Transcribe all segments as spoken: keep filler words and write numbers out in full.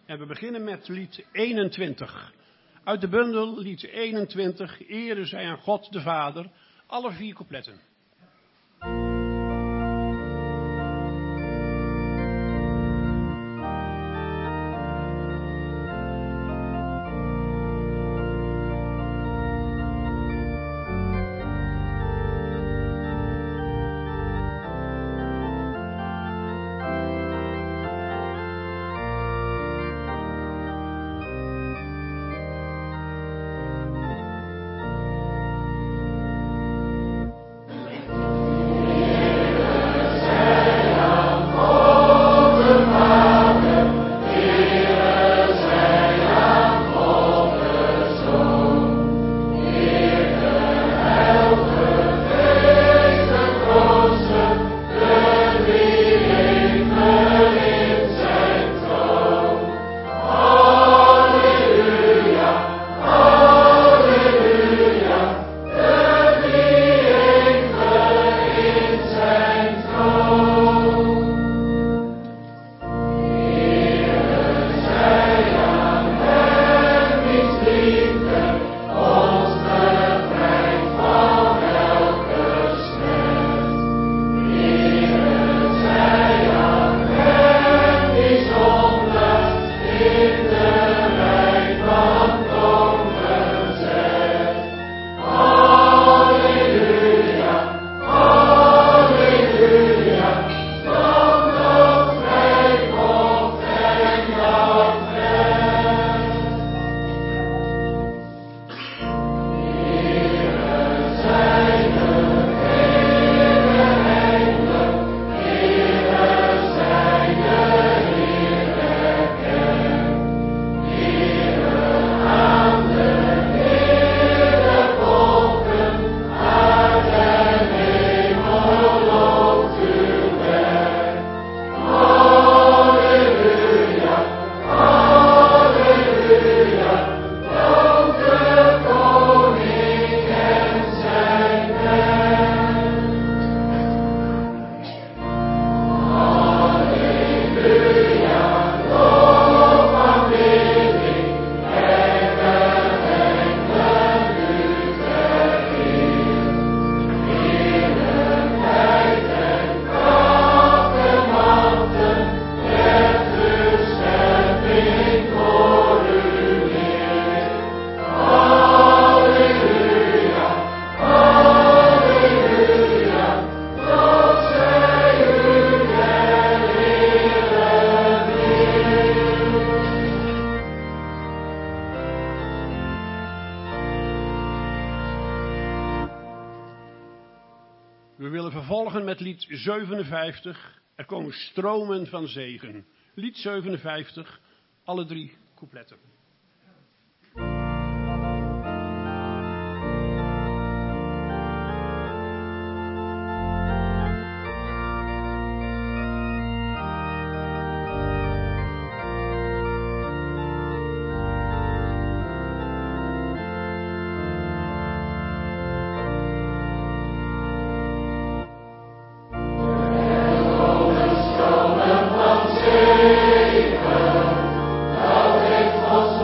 En we beginnen met lied eenentwintig. Uit de bundel lied eenentwintig, Ere zij aan God de Vader, alle vier coupletten. We willen vervolgen met lied zevenenvijftig. Er komen stromen van zegen. Lied zevenenvijftig, alle drie coupletten. Als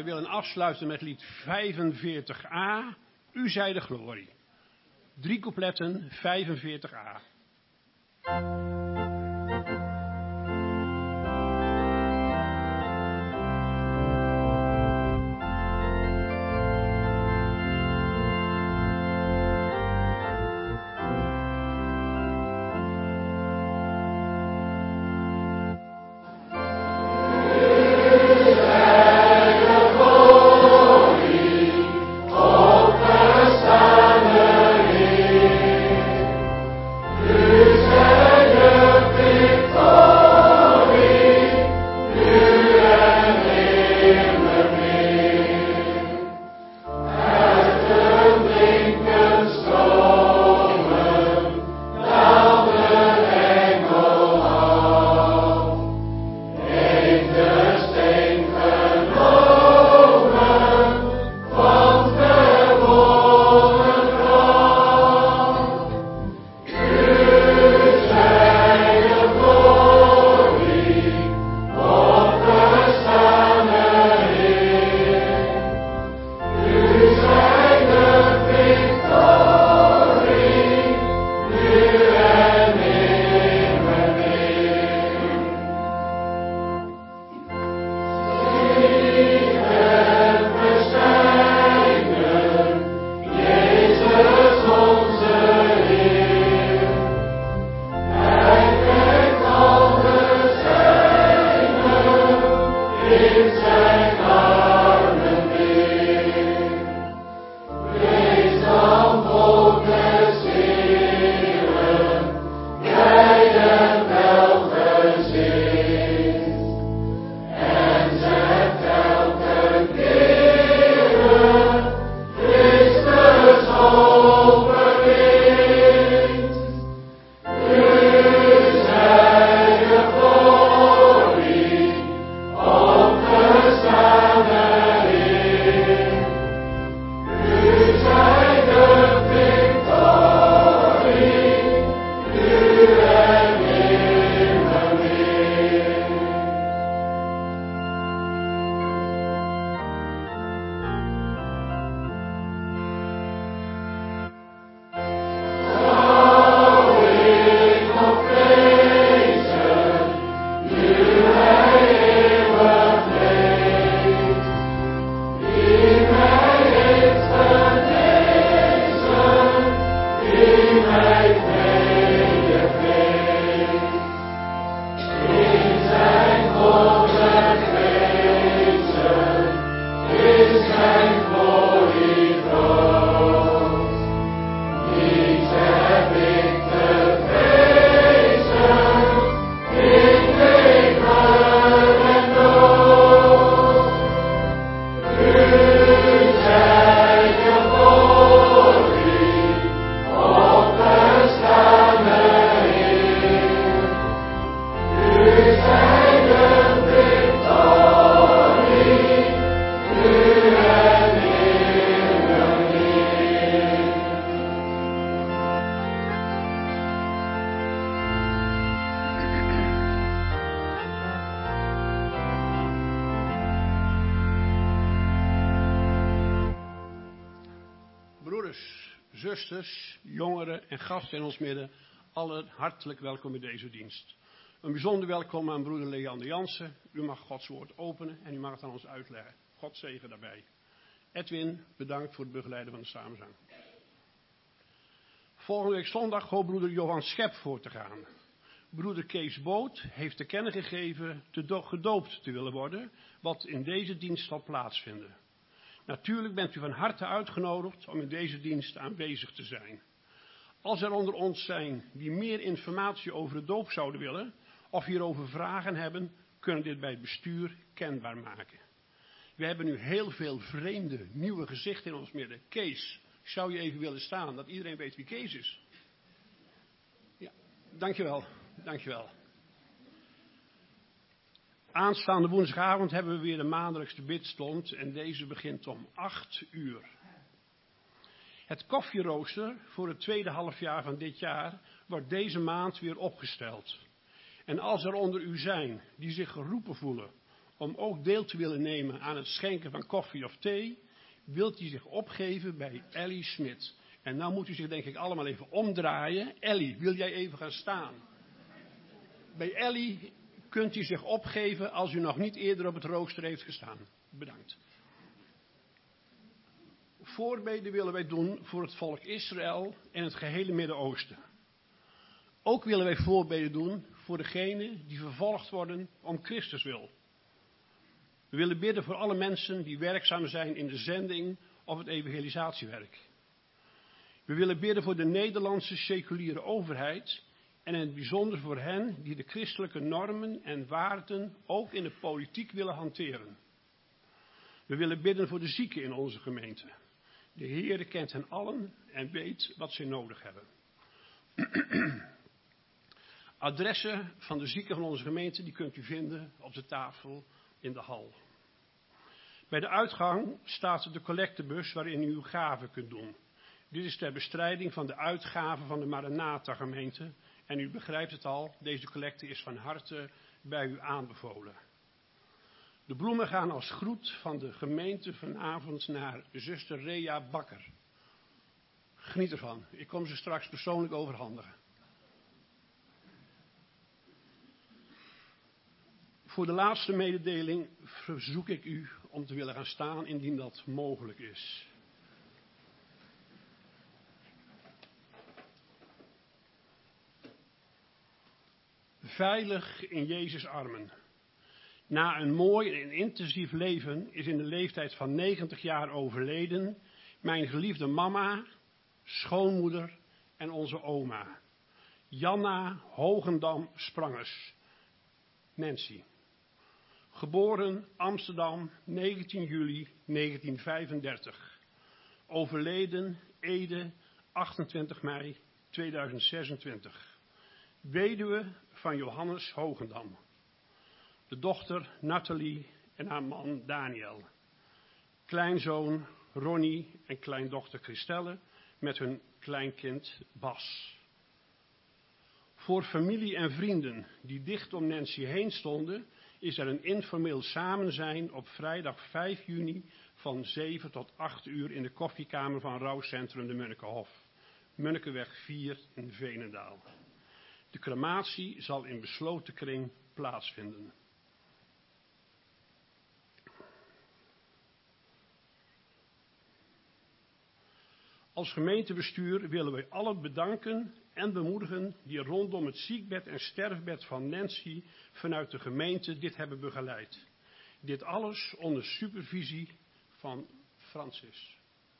Wij willen afsluiten met lied vijfenveertig a, U zij de glorie. Drie coupletten, vijfenveertig a. Zusters, jongeren en gasten in ons midden, allen hartelijk welkom in deze dienst. Een bijzonder welkom aan broeder Leander Jansen. U mag Gods woord openen en u mag het aan ons uitleggen. God zegen daarbij. Edwin, bedankt voor het begeleiden van de samenzang. Volgende week zondag hoopt broeder Johan Schep voor te gaan. Broeder Kees Boot heeft te kennen gegeven te do- gedoopt te willen worden, wat in deze dienst zal plaatsvinden. Natuurlijk bent u van harte uitgenodigd om in deze dienst aanwezig te zijn. Als er onder ons zijn die meer informatie over de doop zouden willen of hierover vragen hebben, kunnen dit bij het bestuur kenbaar maken. We hebben nu heel veel vreemde, nieuwe gezichten in ons midden. Kees, zou je even willen staan, dat iedereen weet wie Kees is? Ja, dankjewel, dankjewel. Aanstaande woensdagavond hebben we weer de maandelijkse bidstond en deze begint om acht uur. Het koffierooster voor het tweede halfjaar van dit jaar wordt deze maand weer opgesteld. En als er onder u zijn die zich geroepen voelen om ook deel te willen nemen aan het schenken van koffie of thee, wilt u zich opgeven bij Ellie Smit. En nou moet u zich denk ik allemaal even omdraaien. Ellie, wil jij even gaan staan? Bij Ellie kunt u zich opgeven als u nog niet eerder op het rooster heeft gestaan. Bedankt. Voorbeden willen wij doen voor het volk Israël en het gehele Midden-Oosten. Ook willen wij voorbeden doen voor degenen die vervolgd worden om Christus wil. We willen bidden voor alle mensen die werkzaam zijn in de zending of het evangelisatiewerk. We willen bidden voor de Nederlandse seculiere overheid en in het bijzonder voor hen die de christelijke normen en waarden ook in de politiek willen hanteren. We willen bidden voor de zieken in onze gemeente. De Heere kent hen allen en weet wat ze nodig hebben. Adressen van de zieken van onze gemeente die kunt u vinden op de tafel in de hal. Bij de uitgang staat de collectebus waarin u uw gaven kunt doen. Dit is ter bestrijding van de uitgaven van de Maranatha gemeente. En u begrijpt het al, deze collecte is van harte bij u aanbevolen. De bloemen gaan als groet van de gemeente vanavond naar zuster Rea Bakker. Geniet ervan. Ik kom ze straks persoonlijk overhandigen. Voor de laatste mededeling verzoek ik u om te willen gaan staan indien dat mogelijk is. Veilig in Jezus' armen. Na een mooi en intensief leven is in de leeftijd van negentig jaar overleden mijn geliefde mama, schoonmoeder en onze oma. Janna Hogendam Sprangers. Nancy. Geboren Amsterdam, negentien juli negentien vijfendertig. Overleden Ede, achtentwintig mei tweeduizend zesentwintig. Weduwe van Johannes Hogendam. De dochter Nathalie en haar man Daniel. Kleinzoon Ronnie en kleindochter Christelle met hun kleinkind Bas. Voor familie en vrienden die dicht om Nancy heen stonden, is er een informeel samenzijn op vrijdag vijf juni van zeven tot acht uur in de koffiekamer van rouwcentrum de Munnikenhof. Munnikenweg vier in Veenendaal. De crematie zal in besloten kring plaatsvinden. Als gemeentebestuur willen wij allen bedanken en bemoedigen die rondom het ziekbed en sterfbed van Nancy vanuit de gemeente dit hebben begeleid. Dit alles onder supervisie van Francis.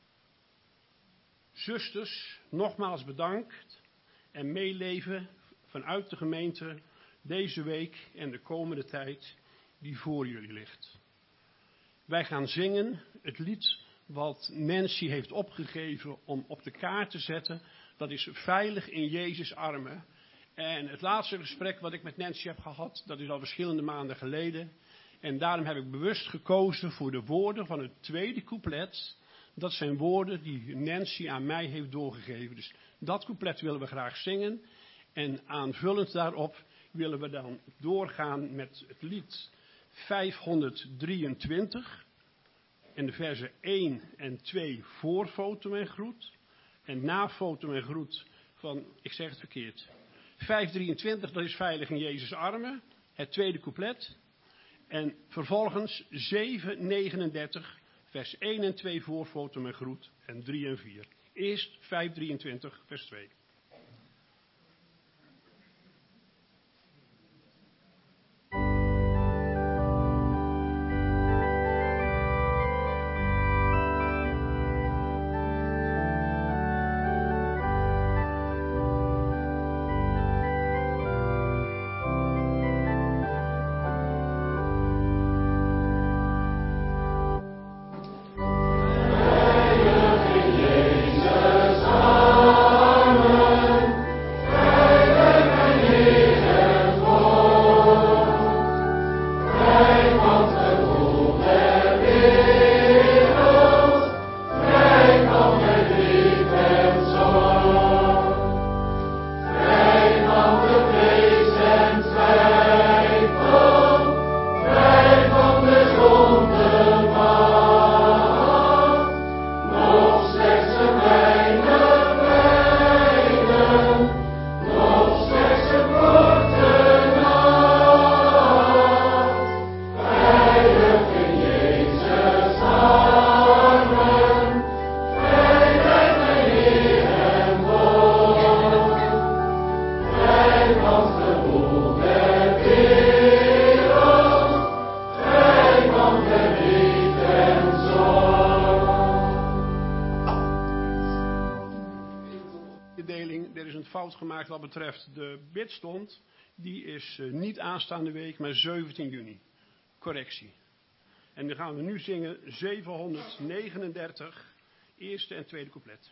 Zusters, nogmaals bedankt en meeleven vanuit de gemeente deze week en de komende tijd die voor jullie ligt. Wij gaan zingen het lied wat Nancy heeft opgegeven om op de kaart te zetten. Dat is Veilig in Jezus' armen. En het laatste gesprek wat ik met Nancy heb gehad, dat is al verschillende maanden geleden. En daarom heb ik bewust gekozen voor de woorden van het tweede couplet. Dat zijn woorden die Nancy aan mij heeft doorgegeven. Dus dat couplet willen we graag zingen. En aanvullend daarop willen we dan doorgaan met het lied vijfhonderddrieëntwintig. En de versen één en twee voor Fotum en Groet. En na Fotum en Groet van, ik zeg het verkeerd, vijfhonderddrieëntwintig, dat is Veilig in Jezus' armen. Het tweede couplet. En vervolgens zevenhonderdnegenendertig, vers één en twee voor Fotum en Groet. En drie en vier. Eerst vijfhonderddrieëntwintig, vers twee. Amen. fout gemaakt wat betreft de bidstond. Die is uh, niet aanstaande week, maar zeventien juni. Correctie. En dan gaan we nu zingen zevenhonderdnegenendertig, eerste en tweede couplet.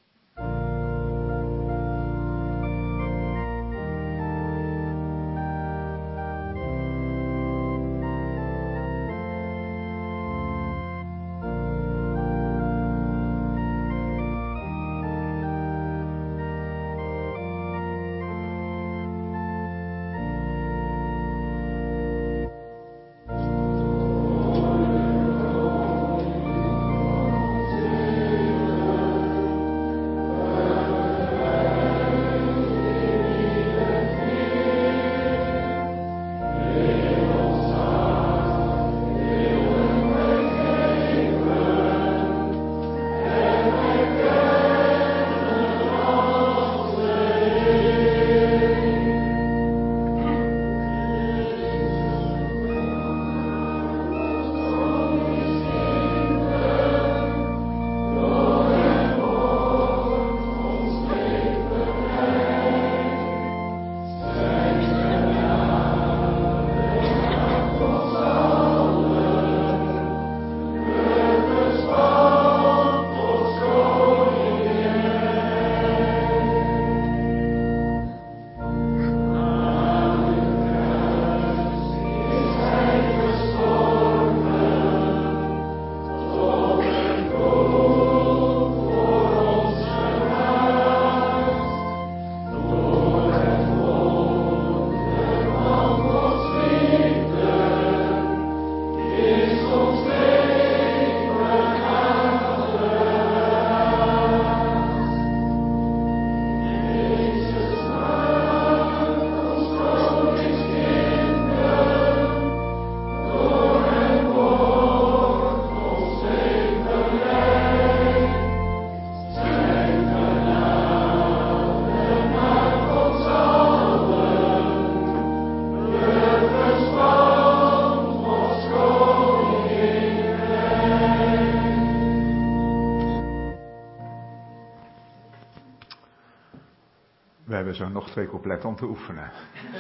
We hebben zo nog twee coupletten om te oefenen.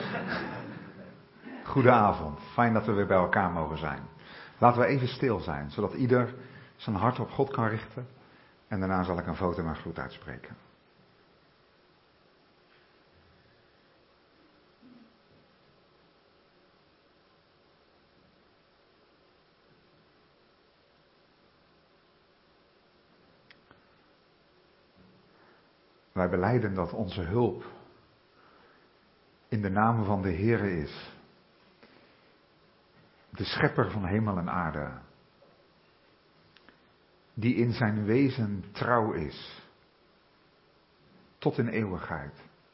Goedenavond, fijn dat we weer bij elkaar mogen zijn. Laten we even stil zijn, zodat ieder zijn hart op God kan richten. En daarna zal ik een foto en groet uitspreken. Wij belijden dat onze hulp in de naam van de Heere is. De schepper van hemel en aarde. Die in zijn wezen trouw is. Tot in eeuwigheid.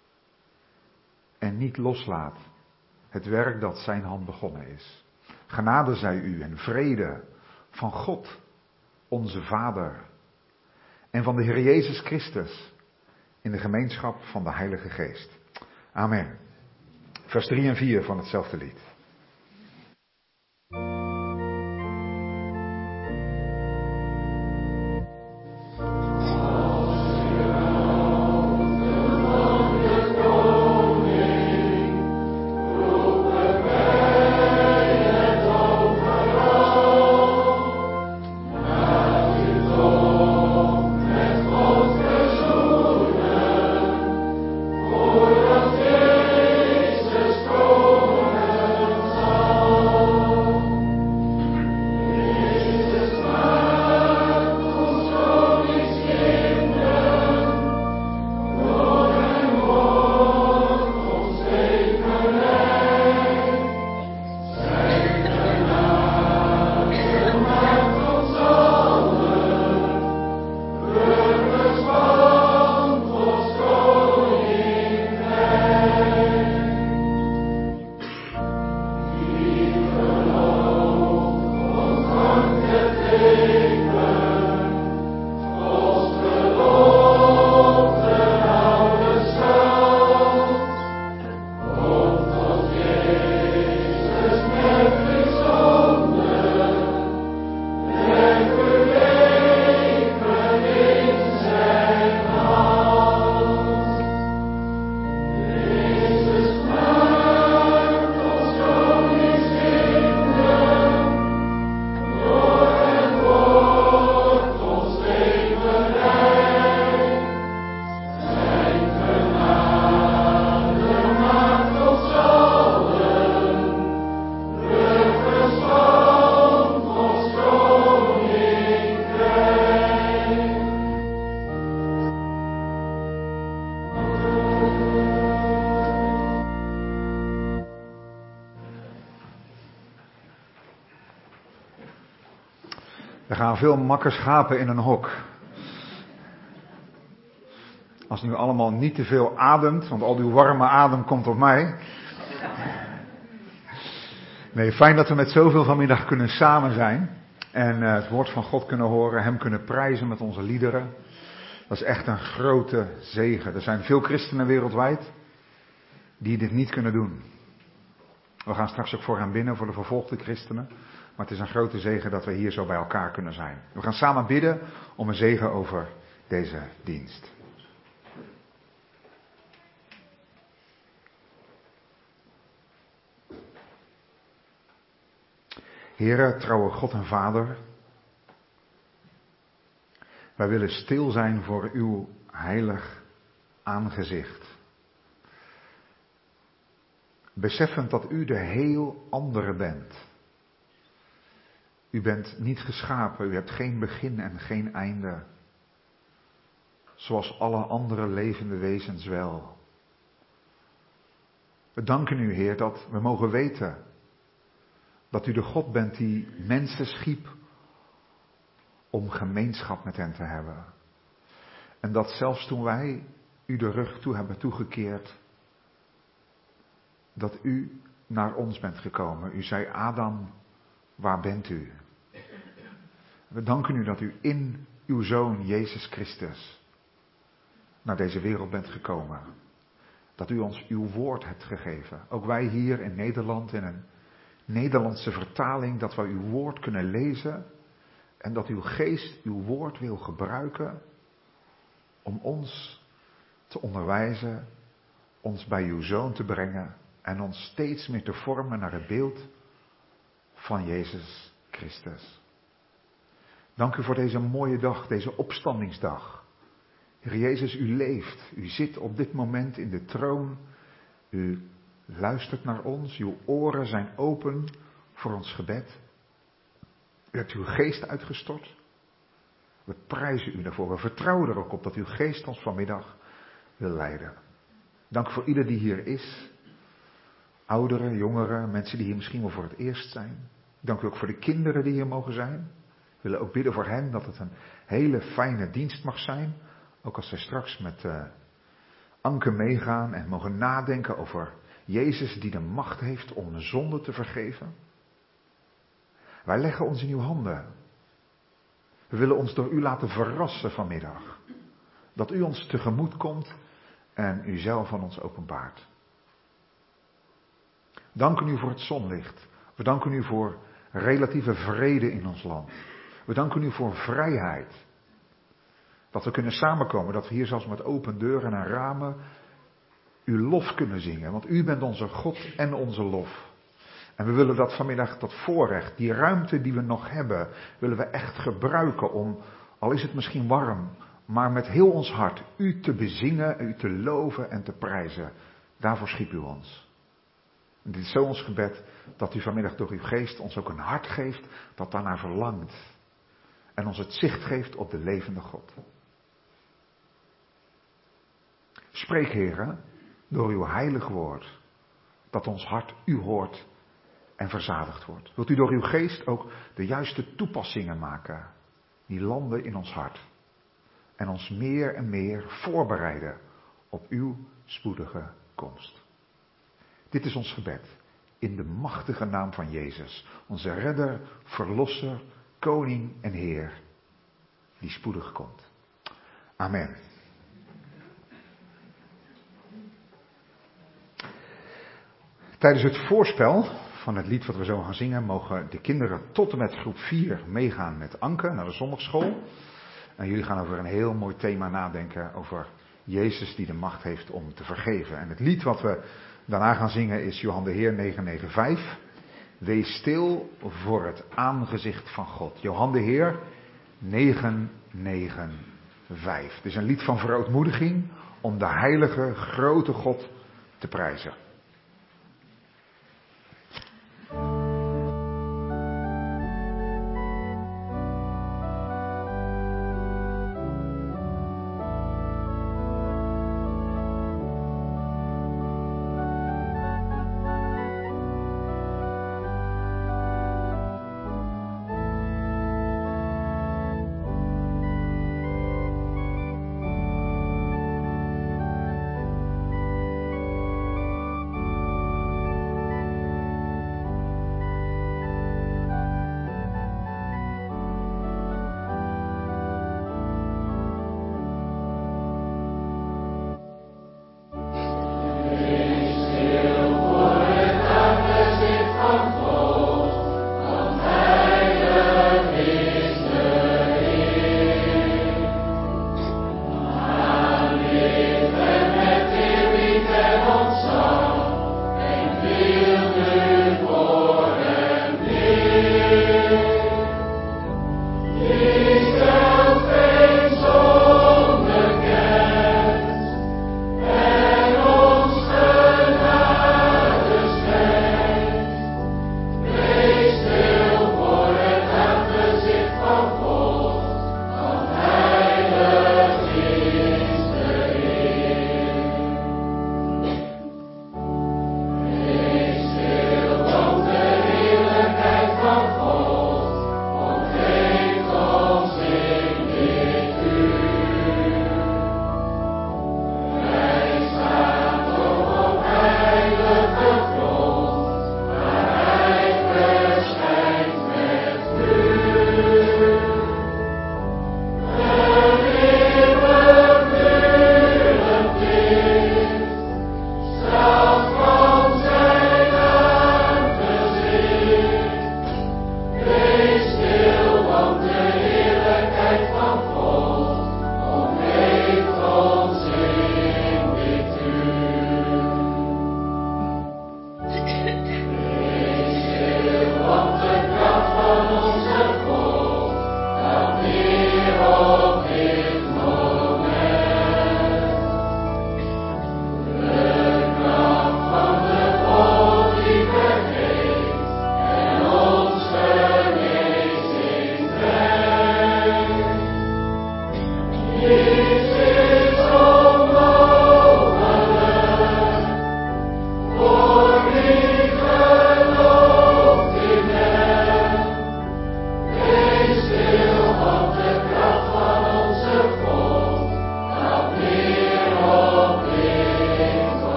En niet loslaat het werk dat zijn hand begonnen is. Genade zij u en vrede van God, onze Vader. En van de Heer Jezus Christus. In de gemeenschap van de Heilige Geest. Amen. Vers drie en vier van hetzelfde lied. Voor dat Jezus koning. Er gaan veel makke schapen in een hok. Als u allemaal niet te veel ademt, want al uw warme adem komt op mij. Nee, fijn dat we met zoveel vanmiddag kunnen samen zijn. En uh, het woord van God kunnen horen, hem kunnen prijzen met onze liederen. Dat is echt een grote zegen. Er zijn veel christenen wereldwijd die dit niet kunnen doen. We gaan straks ook voor hen binnen, voor de vervolgde christenen. Maar het is een grote zegen dat we hier zo bij elkaar kunnen zijn. We gaan samen bidden om een zegen over deze dienst. Heere, trouwe God en Vader, wij willen stil zijn voor uw heilig aangezicht. Beseffend dat u de heel andere bent. U bent niet geschapen, u hebt geen begin en geen einde. Zoals alle andere levende wezens wel. We danken u, Heer, dat we mogen weten dat u de God bent die mensen schiep om gemeenschap met hen te hebben. En dat zelfs toen wij u de rug toe hebben toegekeerd, dat u naar ons bent gekomen. U zei, Adam, waar bent u? We danken u dat u in uw Zoon Jezus Christus naar deze wereld bent gekomen. Dat u ons uw woord hebt gegeven. Ook wij hier in Nederland in een Nederlandse vertaling, dat wij uw woord kunnen lezen en dat uw geest uw woord wil gebruiken om ons te onderwijzen, ons bij uw Zoon te brengen en ons steeds meer te vormen naar het beeld van Jezus Christus. Dank u voor deze mooie dag, deze opstandingsdag. Heer Jezus, u leeft, u zit op dit moment in de troon, u luistert naar ons, uw oren zijn open voor ons gebed. U hebt uw geest uitgestort. We prijzen u daarvoor, we vertrouwen er ook op dat uw geest ons vanmiddag wil leiden. Dank voor ieder die hier is. Ouderen, jongeren, mensen die hier misschien wel voor het eerst zijn. Dank u ook voor de kinderen die hier mogen zijn. We willen ook bidden voor hen dat het een hele fijne dienst mag zijn. Ook als zij straks met uh, Anke meegaan en mogen nadenken over Jezus die de macht heeft om de zonde te vergeven. Wij leggen ons in uw handen. We willen ons door u laten verrassen vanmiddag. Dat u ons tegemoet komt en u zelf aan ons openbaart. Danken u voor het zonlicht. We danken u voor relatieve vrede in ons land. We danken u voor vrijheid. Dat we kunnen samenkomen, dat we hier zelfs met open deuren en ramen uw lof kunnen zingen. Want u bent onze God en onze lof. En we willen dat vanmiddag, dat voorrecht, die ruimte die we nog hebben, willen we echt gebruiken om, al is het misschien warm, maar met heel ons hart u te bezingen, u te loven en te prijzen. Daarvoor schiep u ons. En dit is zo ons gebed, dat u vanmiddag door uw geest ons ook een hart geeft dat daarnaar verlangt. En ons het zicht geeft op de levende God. Spreek, Heere, door uw heilig woord, dat ons hart u hoort en verzadigd wordt. Wilt u door uw geest ook de juiste toepassingen maken, die landen in ons hart. En ons meer en meer voorbereiden op uw spoedige komst. Dit is ons gebed, in de machtige naam van Jezus, onze redder, verlosser, koning en Heer, die spoedig komt. Amen. Tijdens het voorspel van het lied wat we zo gaan zingen, mogen de kinderen tot en met groep vier meegaan met Anke naar de zondagschool. En jullie gaan over een heel mooi thema nadenken, over Jezus die de macht heeft om te vergeven. En het lied wat we daarna gaan zingen is Johan de Heer negen negen vijf. Wees stil voor het aangezicht van God. Johan de Heer negen negen vijf. Het is een lied van verootmoediging om de heilige, grote God te prijzen.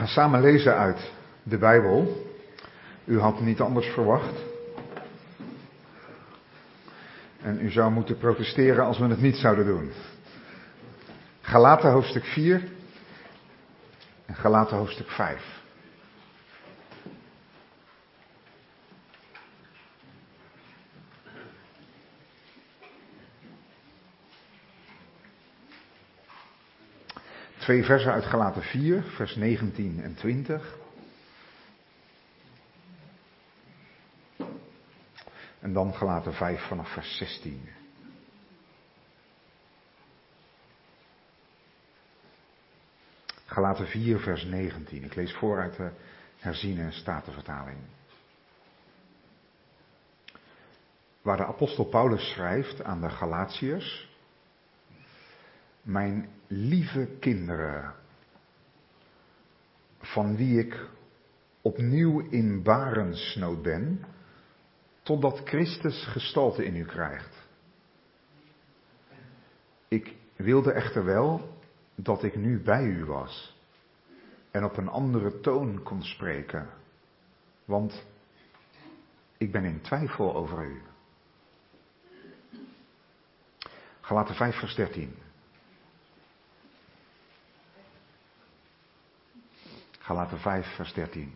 gaan samen lezen uit de Bijbel. U had niet anders verwacht. En u zou moeten protesteren als we het niet zouden doen. Galaten hoofdstuk vier en Galaten hoofdstuk vijf. Twee versen uit Galaten vier, vers negentien en twintig. En dan Galaten vijf vanaf vers zestien. Galaten vier, vers negentien. Ik lees voor uit de herziene statenvertaling. Waar de apostel Paulus schrijft aan de Galatiërs: Mijn lieve kinderen, van wie ik opnieuw in barensnood ben, totdat Christus gestalte in u krijgt. Ik wilde echter wel dat ik nu bij u was en op een andere toon kon spreken, want ik ben in twijfel over u. Galaten vijf, vers dertien. Galaten vijf, vers dertien.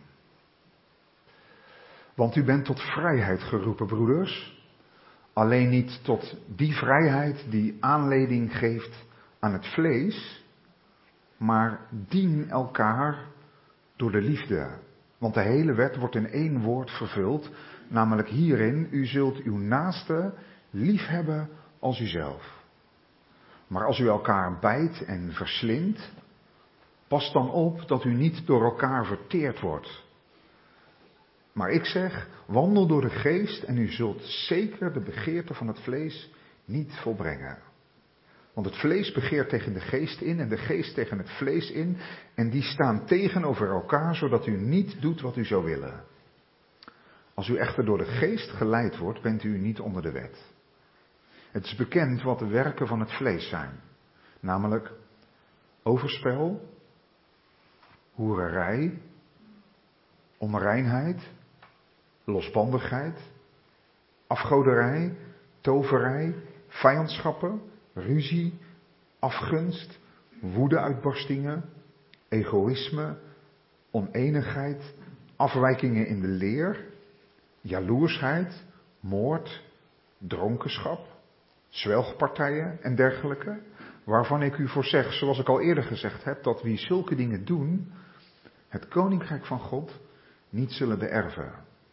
Want u bent tot vrijheid geroepen, broeders. Alleen niet tot die vrijheid die aanleiding geeft aan het vlees, maar dien elkaar door de liefde. Want de hele wet wordt in één woord vervuld, namelijk hierin: u zult uw naaste lief hebben als uzelf. Maar als u elkaar bijt en verslindt, pas dan op dat u niet door elkaar verteerd wordt. Maar ik zeg, wandel door de geest en u zult zeker de begeerte van het vlees niet volbrengen. Want het vlees begeert tegen de geest in en de geest tegen het vlees in. En die staan tegenover elkaar, zodat u niet doet wat u zou willen. Als u echter door de geest geleid wordt, bent u niet onder de wet. Het is bekend wat de werken van het vlees zijn. Namelijk overspel, hoererij, onreinheid, losbandigheid, afgoderij, toverij, vijandschappen, ruzie, afgunst, woedeuitbarstingen, egoïsme, oneenigheid, afwijkingen in de leer, jaloersheid, moord, dronkenschap, zwelgpartijen en dergelijke, waarvan ik u voor zeg, zoals ik al eerder gezegd heb, dat wie zulke dingen doen, het koninkrijk van God niet zullen beërven.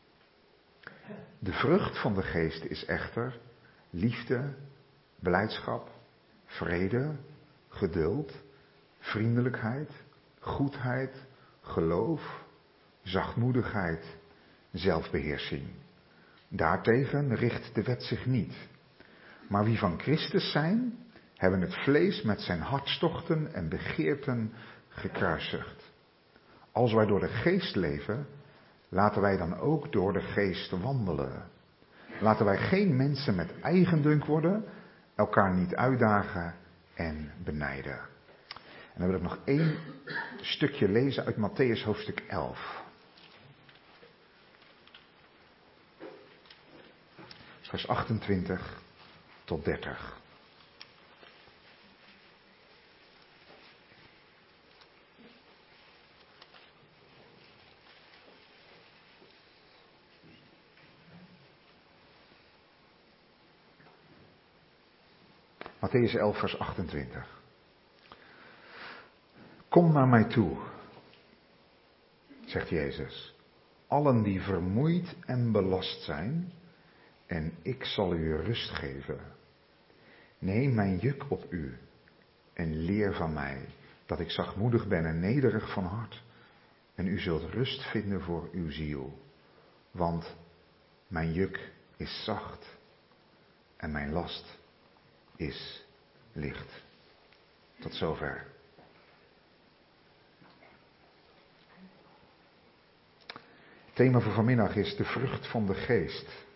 De vrucht van de geest is echter liefde, blijdschap, vrede, geduld, vriendelijkheid, goedheid, geloof, zachtmoedigheid, zelfbeheersing. Daartegen richt de wet zich niet. Maar wie van Christus zijn, hebben het vlees met zijn hartstochten en begeerten gekruisigd. Als wij door de geest leven, laten wij dan ook door de geest wandelen. Laten wij geen mensen met eigendunk worden, elkaar niet uitdagen en benijden. En dan wil ik nog één stukje lezen uit Mattheüs hoofdstuk elf. Vers achtentwintig tot dertig. Mattheüs elf, vers achtentwintig. Kom naar mij toe, zegt Jezus, allen die vermoeid en belast zijn, en ik zal u rust geven. Neem mijn juk op u en leer van mij, dat ik zachtmoedig ben en nederig van hart, en u zult rust vinden voor uw ziel. Want mijn juk is zacht en mijn last is licht. Tot zover. Het thema voor vanmiddag is de vrucht van de geest.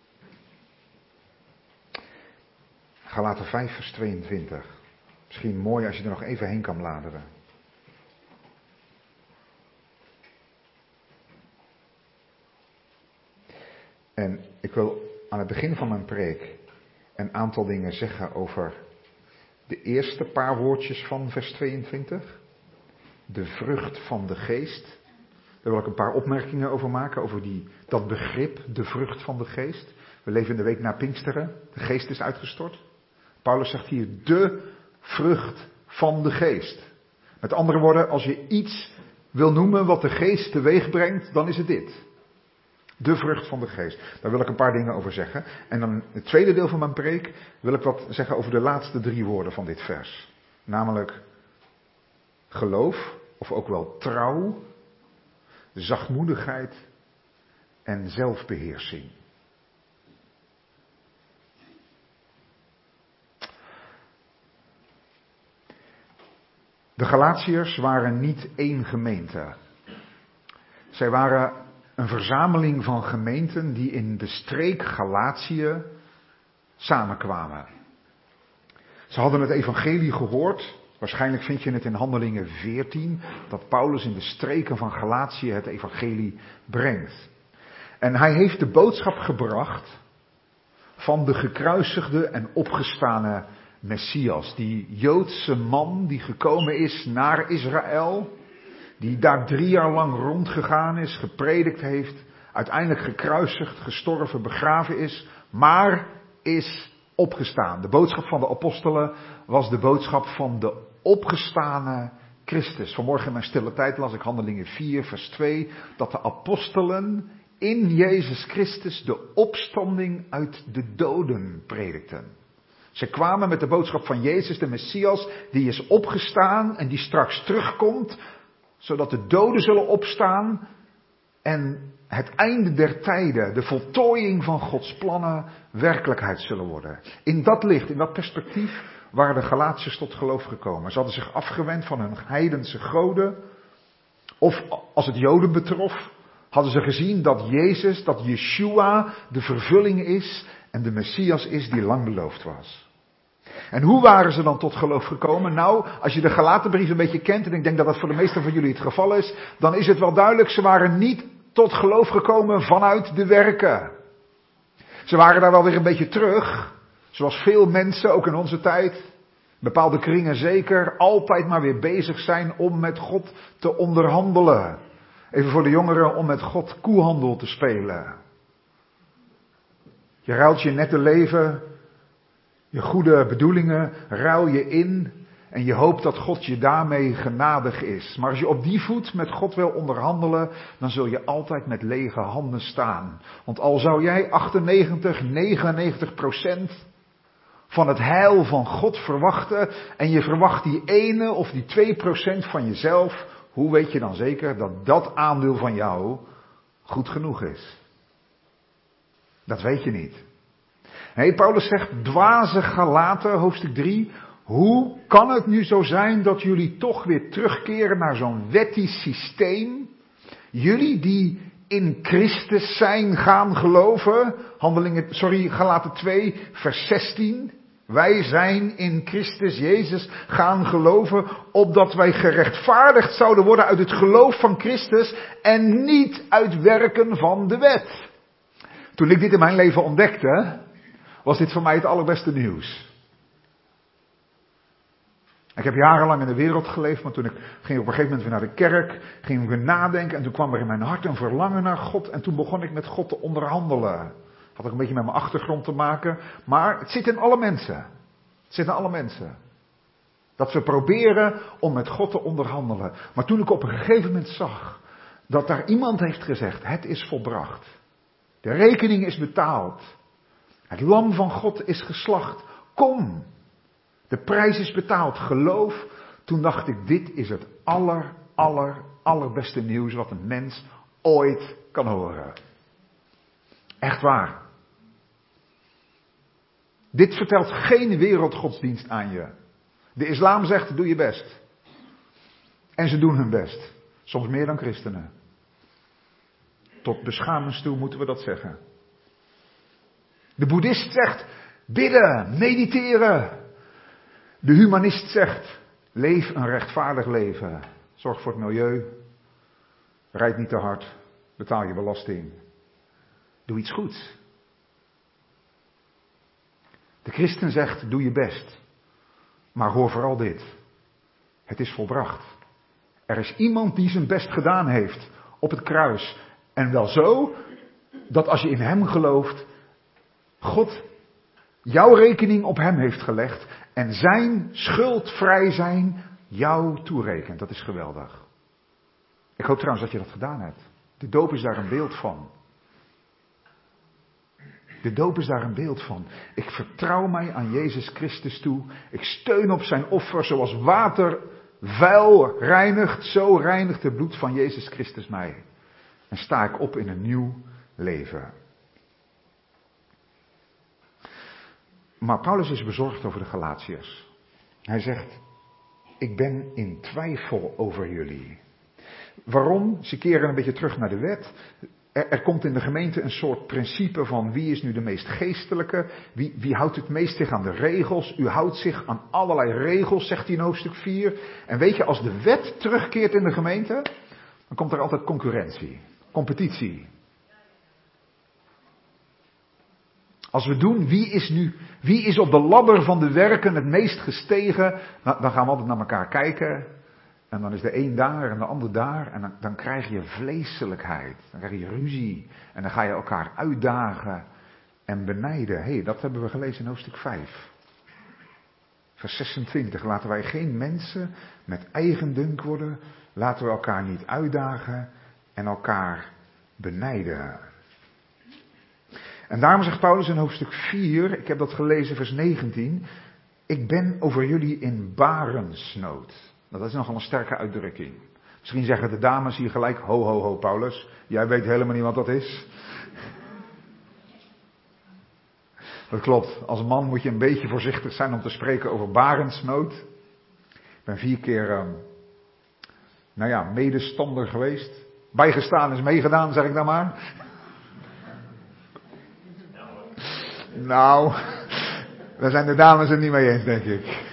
Galaten vijf, vers tweeëntwintig. Misschien mooi als je er nog even heen kan bladeren. En ik wil aan het begin van mijn preek een aantal dingen zeggen over de eerste paar woordjes van vers tweeëntwintig. De vrucht van de geest. Daar wil ik een paar opmerkingen over maken, over die, dat begrip, de vrucht van de geest. We leven in de week na Pinksteren, de geest is uitgestort. Paulus zegt hier, de vrucht van de geest. Met andere woorden, als je iets wil noemen wat de geest teweeg brengt, dan is het dit. De vrucht van de geest. Daar wil ik een paar dingen over zeggen. En dan het tweede deel van mijn preek wil ik wat zeggen over de laatste drie woorden van dit vers. Namelijk geloof, of ook wel trouw, zachtmoedigheid en zelfbeheersing. De Galatiërs waren niet één gemeente. Zij waren een verzameling van gemeenten die in de streek Galatië samenkwamen. Ze hadden het evangelie gehoord. Waarschijnlijk vind je het in Handelingen veertien, dat Paulus in de streken van Galatië het evangelie brengt. En hij heeft de boodschap gebracht van de gekruisigde en opgestane Messias. Die Joodse man die gekomen is naar Israël, die daar drie jaar lang rondgegaan is, gepredikt heeft, uiteindelijk gekruisigd, gestorven, begraven is, maar is opgestaan. De boodschap van de apostelen was de boodschap van de opgestane Christus. Vanmorgen in mijn stille tijd las ik Handelingen vier, vers twee, dat de apostelen in Jezus Christus de opstanding uit de doden predikten. Ze kwamen met de boodschap van Jezus, de Messias, die is opgestaan en die straks terugkomt, zodat de doden zullen opstaan en het einde der tijden, de voltooiing van Gods plannen, werkelijkheid zullen worden. In dat licht, in dat perspectief, waren de Galatiërs tot geloof gekomen. Ze hadden zich afgewend van hun heidense goden. Of als het Joden betrof, hadden ze gezien dat Jezus, dat Yeshua de vervulling is en de Messias is die lang beloofd was. En hoe waren ze dan tot geloof gekomen? Nou, als je de Galatenbrief een beetje kent, en ik denk dat dat voor de meesten van jullie het geval is, dan is het wel duidelijk, ze waren niet tot geloof gekomen vanuit de werken. Ze waren daar wel weer een beetje terug, zoals veel mensen, ook in onze tijd, bepaalde kringen zeker, altijd maar weer bezig zijn om met God te onderhandelen. Even voor de jongeren, om met God koehandel te spelen. Je ruilt je nette leven, je goede bedoelingen, ruil je in en je hoopt dat God je daarmee genadig is. Maar als je op die voet met God wil onderhandelen, dan zul je altijd met lege handen staan. Want al zou jij achtennegentig, negenennegentig procent van het heil van God verwachten en je verwacht die ene of die twee procent van jezelf, hoe weet je dan zeker dat dat aandeel van jou goed genoeg is? Dat weet je niet. Nee, Paulus zegt, dwaze Galaten, hoofdstuk drie, hoe kan het nu zo zijn dat jullie toch weer terugkeren naar zo'n wettisch systeem? Jullie die in Christus zijn gaan geloven, handelingen, sorry, Galaten twee, vers zestien. Wij zijn in Christus Jezus gaan geloven, opdat wij gerechtvaardigd zouden worden uit het geloof van Christus en niet uit werken van de wet. Toen ik dit in mijn leven ontdekte, was dit voor mij het allerbeste nieuws. Ik heb jarenlang in de wereld geleefd, maar toen ik ging op een gegeven moment weer naar de kerk, ging ik weer nadenken en toen kwam er in mijn hart een verlangen naar God en toen begon ik met God te onderhandelen. Had ook een beetje met mijn achtergrond te maken, maar het zit in alle mensen. Het zit in alle mensen. Dat we proberen om met God te onderhandelen. Maar toen ik op een gegeven moment zag dat daar iemand heeft gezegd, het is volbracht. De rekening is betaald. Het lam van God is geslacht. Kom. De prijs is betaald. Geloof. Toen dacht ik, dit is het aller, aller, allerbeste nieuws wat een mens ooit kan horen. Echt waar. Dit vertelt geen wereldgodsdienst aan je. De islam zegt, doe je best. En ze doen hun best. Soms meer dan christenen. Tot beschamens toe moeten we dat zeggen. De boeddhist zegt, bidden, mediteren. De humanist zegt, leef een rechtvaardig leven. Zorg voor het milieu. Rijd niet te hard. Betaal je belasting. Doe iets goeds. De christen zegt, doe je best. Maar hoor vooral dit. Het is volbracht. Er is iemand die zijn best gedaan heeft op het kruis. En wel zo, dat als je in hem gelooft, God jouw rekening op hem heeft gelegd. En zijn schuldvrij zijn jou toerekent. Dat is geweldig. Ik hoop trouwens dat je dat gedaan hebt. De doop is daar een beeld van. De doop is daar een beeld van. Ik vertrouw mij aan Jezus Christus toe. Ik steun op zijn offer zoals water vuil reinigt. Zo reinigt het bloed van Jezus Christus mij. En sta ik op in een nieuw leven. Maar Paulus is bezorgd over de Galatiërs. Hij zegt, ik ben in twijfel over jullie. Waarom? Ze keren een beetje terug naar de wet. Er, er komt in de gemeente een soort principe van wie is nu de meest geestelijke, wie, wie houdt het meest zich aan de regels. U houdt zich aan allerlei regels, zegt hij in hoofdstuk vier. En weet je, als de wet terugkeert in de gemeente, dan komt er altijd concurrentie, competitie. Als we doen, wie is nu, wie is op de ladder van de werken het meest gestegen, nou, dan gaan we altijd naar elkaar kijken. En dan is de een daar en de ander daar. En dan, dan krijg je vleeselijkheid. Dan krijg je ruzie. En dan ga je elkaar uitdagen en benijden. Hé, hey, dat hebben we gelezen in hoofdstuk vijf. Vers zesentwintig. Laten wij geen mensen met eigendunk worden. Laten we elkaar niet uitdagen en elkaar benijden. En daarom zegt Paulus in hoofdstuk vier, ik heb dat gelezen, vers negentien. Ik ben over jullie in barensnood. Nou, dat is nogal een sterke uitdrukking. Misschien zeggen de dames hier gelijk, ho ho ho Paulus, jij weet helemaal niet wat dat is. Dat klopt, als man moet je een beetje voorzichtig zijn om te spreken over barensnood. Ik ben vier keer, um, nou ja, medestander geweest. Bijgestaan is meegedaan, zeg ik dan maar. Nou, daar zijn de dames het niet mee eens, denk ik.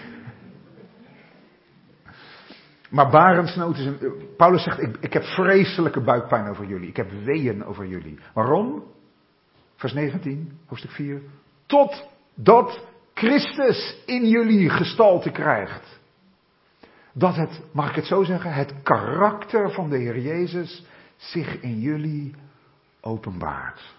Maar barensnood is een... Paulus zegt, ik, ik heb vreselijke buikpijn over jullie. Ik heb weeën over jullie. Waarom? Vers negentien, hoofdstuk vier. Totdat Christus in jullie gestalte krijgt. Dat het, mag ik het zo zeggen, het karakter van de Heer Jezus zich in jullie openbaart.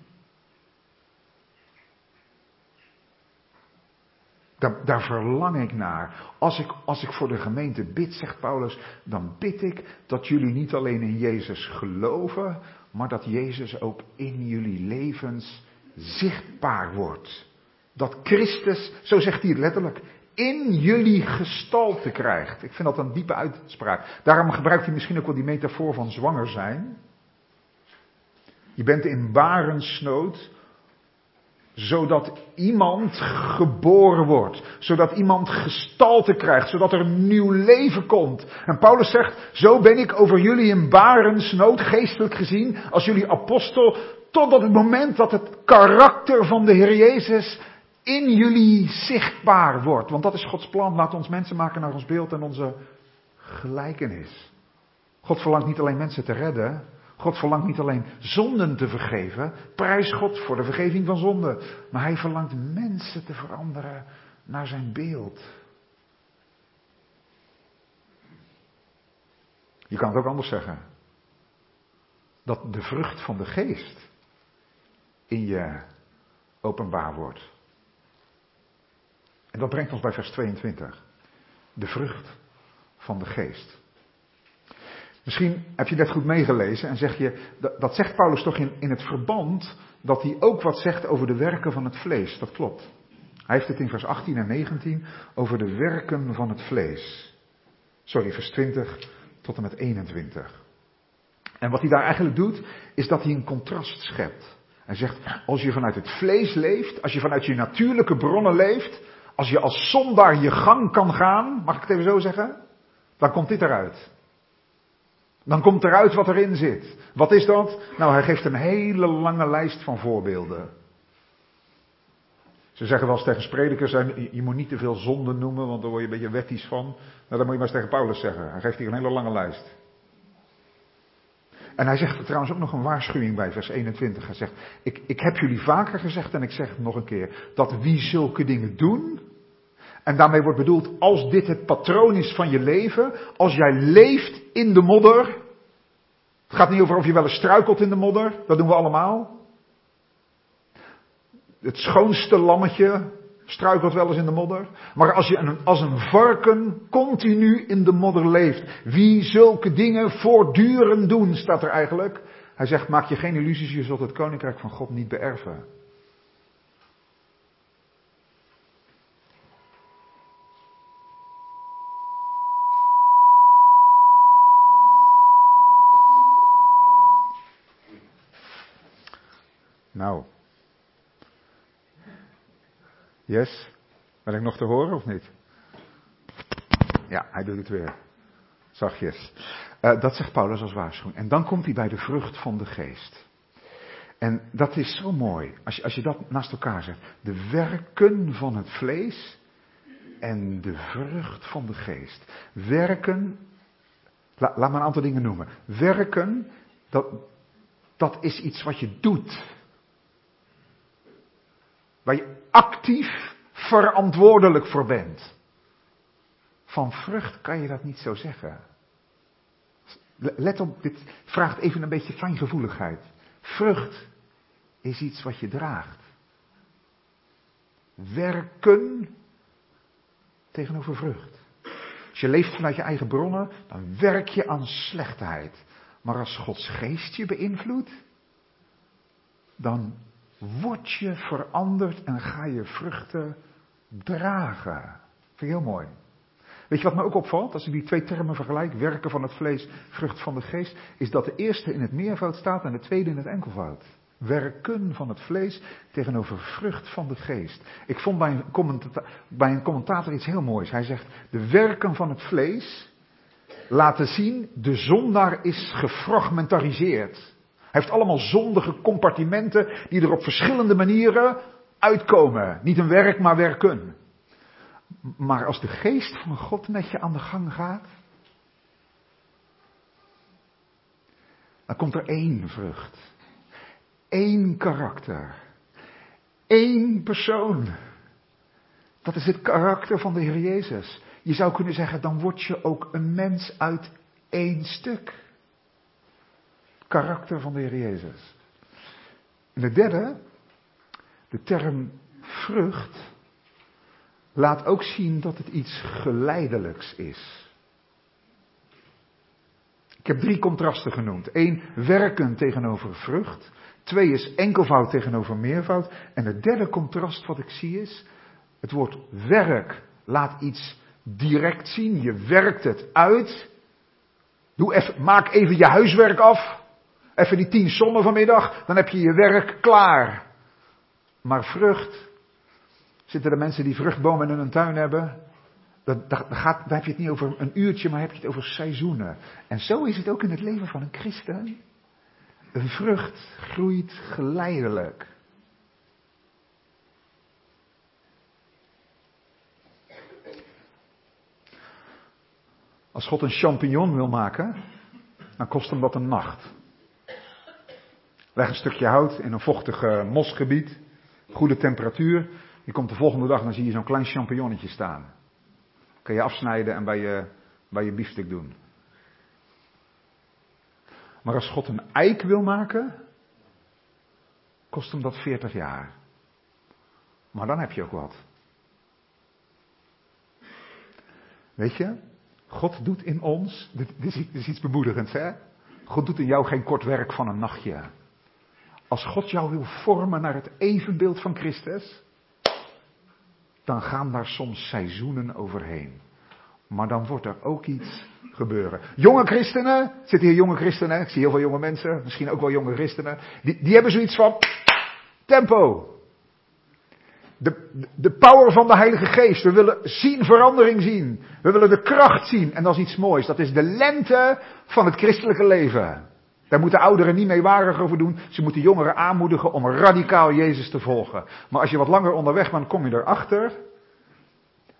Daar, daar verlang ik naar. Als ik, als ik voor de gemeente bid, zegt Paulus, dan bid ik dat jullie niet alleen in Jezus geloven, maar dat Jezus ook in jullie levens zichtbaar wordt. Dat Christus, zo zegt hij het letterlijk, in jullie gestalte krijgt. Ik vind dat een diepe uitspraak. Daarom gebruikt hij misschien ook wel die metafoor van zwanger zijn. Je bent in barensnood, zodat iemand geboren wordt. Zodat iemand gestalte krijgt. Zodat er een nieuw leven komt. En Paulus zegt, zo ben ik over jullie in barensnood, geestelijk gezien, als jullie apostel, totdat het moment dat het karakter van de Heer Jezus in jullie zichtbaar wordt. Want dat is Gods plan. Laat ons mensen maken naar ons beeld en onze gelijkenis. God verlangt niet alleen mensen te redden. God verlangt niet alleen zonden te vergeven. Prijs God voor de vergeving van zonden. Maar hij verlangt mensen te veranderen naar zijn beeld. Je kan het ook anders zeggen. Dat de vrucht van de geest in je openbaar wordt. En dat brengt ons bij vers tweeëntwintig. De vrucht van de geest. Misschien heb je net goed meegelezen en zeg je, dat, dat zegt Paulus toch in, in het verband dat hij ook wat zegt over de werken van het vlees. Dat klopt. Hij heeft het in vers achttien en negentien over de werken van het vlees. Sorry, vers twintig tot en met eenentwintig. En wat hij daar eigenlijk doet, is dat hij een contrast schept. Hij zegt, als je vanuit het vlees leeft, als je vanuit je natuurlijke bronnen leeft, als je als zondaar je gang kan gaan, mag ik het even zo zeggen, dan komt dit eruit. Dan komt eruit wat erin zit. Wat is dat? Nou, hij geeft een hele lange lijst van voorbeelden. Ze zeggen wel eens tegen predikers, je moet niet te veel zonden noemen, want daar word je een beetje wettisch van. Nou, dat moet je maar eens tegen Paulus zeggen. Hij geeft hier een hele lange lijst. En hij zegt er trouwens ook nog een waarschuwing bij, vers eenentwintig. Hij zegt, ik, ik heb jullie vaker gezegd en ik zeg het nog een keer, dat wie zulke dingen doen, en daarmee wordt bedoeld, als dit het patroon is van je leven, als jij leeft in de modder, het gaat niet over of je wel eens struikelt in de modder, dat doen we allemaal. Het schoonste lammetje struikelt wel eens in de modder. Maar als je een, als een varken continu in de modder leeft. Wie zulke dingen voortdurend doen, staat er eigenlijk. Hij zegt, maak je geen illusies, je zult het koninkrijk van God niet beërven. Nou. Yes? Ben ik nog te horen of niet? Ja, hij doet het weer. Zachtjes. Uh, dat zegt Paulus als waarschuwing. En dan komt hij bij de vrucht van de geest. En dat is zo mooi. Als je, als je dat naast elkaar zegt. De werken van het vlees en de vrucht van de geest. Werken, la, laat me een aantal dingen noemen. Werken, dat, dat is iets wat je doet. Waar je actief verantwoordelijk voor bent. Van vrucht kan je dat niet zo zeggen. Let op, dit vraagt even een beetje fijngevoeligheid. Vrucht is iets wat je draagt. Werken tegenover vrucht. Als je leeft vanuit je eigen bronnen, dan werk je aan slechtheid. Maar als Gods geest je beïnvloedt, dan word je veranderd en ga je vruchten dragen. Vind je heel mooi. Weet je wat me ook opvalt, als ik die twee termen vergelijk, werken van het vlees, vrucht van de geest, is dat de eerste in het meervoud staat en de tweede in het enkelvoud. Werken van het vlees tegenover vrucht van de geest. Ik vond bij een, commenta- bij een commentator iets heel moois. Hij zegt, de werken van het vlees laten zien, de zondaar is gefragmentariseerd. Hij heeft allemaal zondige compartimenten die er op verschillende manieren uitkomen. Niet een werk, maar werken. Maar als de geest van God met je aan de gang gaat, dan komt er één vrucht. Eén karakter. Eén persoon. Dat is het karakter van de Heer Jezus. Je zou kunnen zeggen, dan word je ook een mens uit één stuk. Het karakter van de Heer Jezus. En de derde, de term vrucht, laat ook zien dat het iets geleidelijks is. Ik heb drie contrasten genoemd. Eén, werken tegenover vrucht. Twee is enkelvoud tegenover meervoud. En het derde contrast wat ik zie is, het woord werk laat iets direct zien. Je werkt het uit. Doe even, maak even je huiswerk af. Even die tien sommen vanmiddag, dan heb je je werk klaar. Maar vrucht, zitten er mensen die vruchtbomen in hun tuin hebben? Dat, dat, dat gaat, daar heb je het niet over een uurtje, maar heb je het over seizoenen. En zo is het ook in het leven van een christen. Een vrucht groeit geleidelijk. Als God een champignon wil maken, dan kost hem dat een nacht. Leg een stukje hout in een vochtig uh, mosgebied, goede temperatuur. Je komt de volgende dag, dan zie je zo'n klein champignonnetje staan. Kan je afsnijden en bij je, bij je biefstuk doen. Maar als God een eik wil maken, kost hem dat veertig jaar. Maar dan heb je ook wat. Weet je, God doet in ons, dit is, dit is iets bemoedigends hè. God doet in jou geen kort werk van een nachtje. Als God jou wil vormen naar het evenbeeld van Christus, dan gaan daar soms seizoenen overheen. Maar dan wordt er ook iets gebeuren. Jonge christenen, zitten hier jonge christenen, ik zie heel veel jonge mensen, misschien ook wel jonge christenen, die, die hebben zoiets van, tempo. De, de power van de Heilige Geest, we willen zien, verandering zien. We willen de kracht zien en dat is iets moois. Dat is de lente van het christelijke leven. Daar moeten ouderen niet mee warig over doen. Ze moeten jongeren aanmoedigen om radicaal Jezus te volgen. Maar als je wat langer onderweg bent, kom je erachter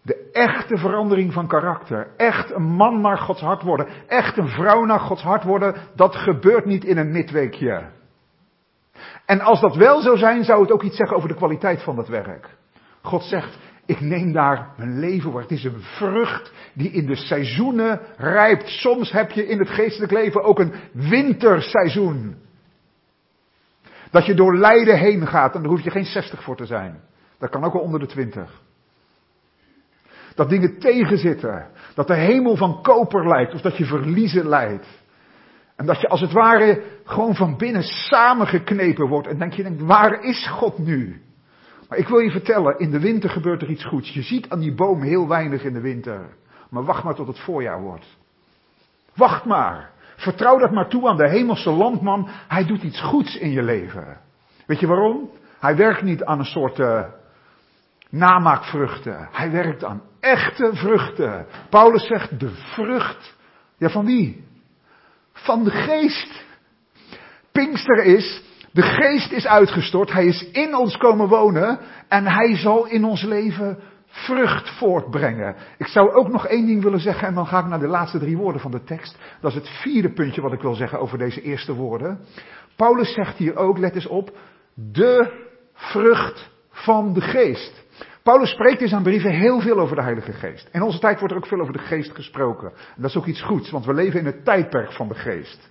De echte verandering van karakter. Echt een man naar Gods hart worden. Echt een vrouw naar Gods hart worden. Dat gebeurt niet in een midweekje. En als dat wel zou zijn, zou het ook iets zeggen over de kwaliteit van dat werk. God zegt, ik neem daar mijn leven voor. Het is een vrucht die in de seizoenen rijpt. Soms heb je in het geestelijk leven ook een winterseizoen. Dat je door lijden heen gaat en daar hoef je geen zestig voor te zijn. Dat kan ook al onder de twintig. Dat dingen tegenzitten. Dat de hemel van koper lijkt of dat je verliezen lijdt. En dat je als het ware gewoon van binnen samengeknepen wordt. En denk je, denkt, waar is God nu? Maar ik wil je vertellen, in de winter gebeurt er iets goeds. Je ziet aan die boom heel weinig in de winter. Maar wacht maar tot het voorjaar wordt. Wacht maar. Vertrouw dat maar toe aan de hemelse landman. Hij doet iets goeds in je leven. Weet je waarom? Hij werkt niet aan een soort uh, namaakvruchten. Hij werkt aan echte vruchten. Paulus zegt de vrucht. Ja, van wie? Van de geest. Pinkster is, de geest is uitgestort. Hij is in ons komen wonen. En hij zal in ons leven vrucht voortbrengen. Ik zou ook nog één ding willen zeggen en dan ga ik naar de laatste drie woorden van de tekst. Dat is het vierde puntje wat ik wil zeggen over deze eerste woorden. Paulus zegt hier ook, let eens op, de vrucht van de geest. Paulus spreekt in zijn brieven heel veel over de Heilige Geest. In onze tijd wordt er ook veel over de geest gesproken. En dat is ook iets goeds, want we leven in het tijdperk van de geest.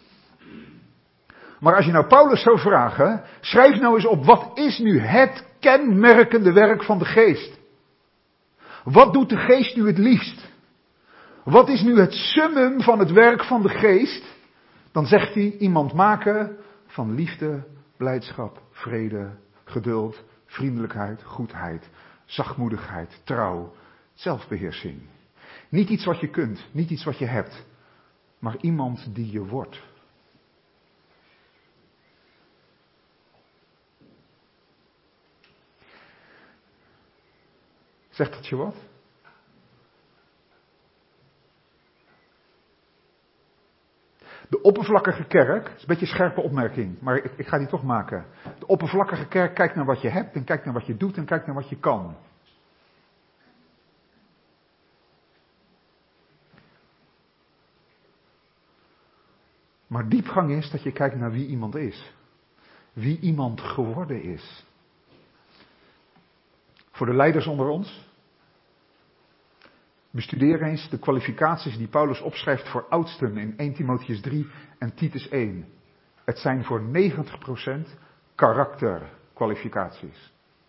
Maar als je nou Paulus zou vragen, schrijf nou eens op, wat is nu het kenmerkende werk van de geest? Wat doet de geest nu het liefst? Wat is nu het summum van het werk van de geest? Dan zegt hij iemand maken van liefde, blijdschap, vrede, geduld, vriendelijkheid, goedheid, zachtmoedigheid, trouw, zelfbeheersing. Niet iets wat je kunt, niet iets wat je hebt, maar iemand die je wordt. Zegt dat je wat? De oppervlakkige kerk, dat is een beetje een scherpe opmerking, maar ik, ik ga die toch maken. De oppervlakkige kerk kijkt naar wat je hebt en kijkt naar wat je doet en kijkt naar wat je kan. Maar diepgang is dat je kijkt naar wie iemand is. Wie iemand geworden is. Voor de leiders onder ons. Bestudeer eens de kwalificaties die Paulus opschrijft voor oudsten in eerste Timotheüs drie en Titus één. Het zijn voor negentig procent karakterkwalificaties.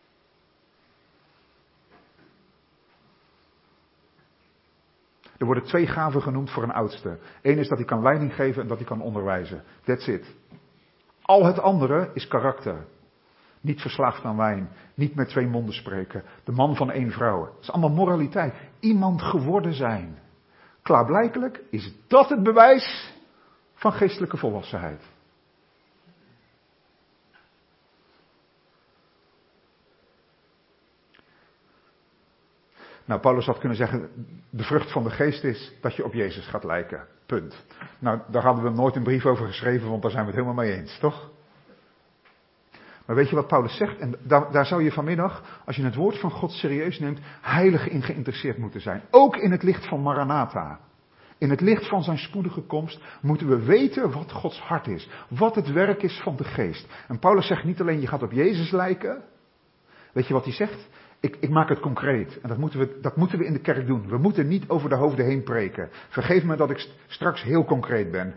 Er worden twee gaven genoemd voor een oudste. Eén is dat hij kan leiding geven en dat hij kan onderwijzen. That's it. Al het andere is karakter. Niet verslaafd aan wijn. Niet met twee monden spreken. De man van één vrouw. Het is allemaal moraliteit. Iemand geworden zijn. Klaarblijkelijk is dat het bewijs van geestelijke volwassenheid. Nou, Paulus had kunnen zeggen, de vrucht van de geest is dat je op Jezus gaat lijken. Punt. Nou, daar hadden we nooit een brief over geschreven, want daar zijn we het helemaal mee eens, toch? Maar weet je wat Paulus zegt? En daar, daar zou je vanmiddag, als je het woord van God serieus neemt, heilig in geïnteresseerd moeten zijn. Ook in het licht van Maranatha. In het licht van zijn spoedige komst moeten we weten wat Gods hart is. Wat het werk is van de geest. En Paulus zegt niet alleen je gaat op Jezus lijken. Weet je wat hij zegt? Ik, ik maak het concreet. En dat moeten, we, dat moeten we in de kerk doen. We moeten niet over de hoofden heen preken. Vergeef me dat ik straks heel concreet ben.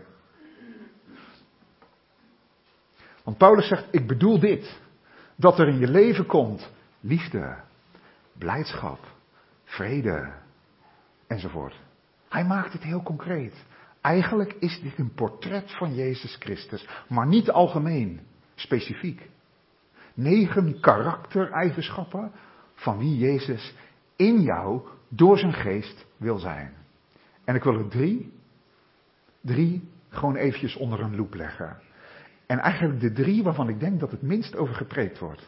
Want Paulus zegt, ik bedoel dit. Dat er in je leven komt liefde, blijdschap, vrede, enzovoort. Hij maakt het heel concreet. Eigenlijk is dit een portret van Jezus Christus. Maar niet algemeen, specifiek. Negen karaktereigenschappen van wie Jezus in jou door zijn geest wil zijn. En ik wil er drie, drie gewoon eventjes onder een loep leggen. En eigenlijk de drie waarvan ik denk dat het minst over gepreekt wordt.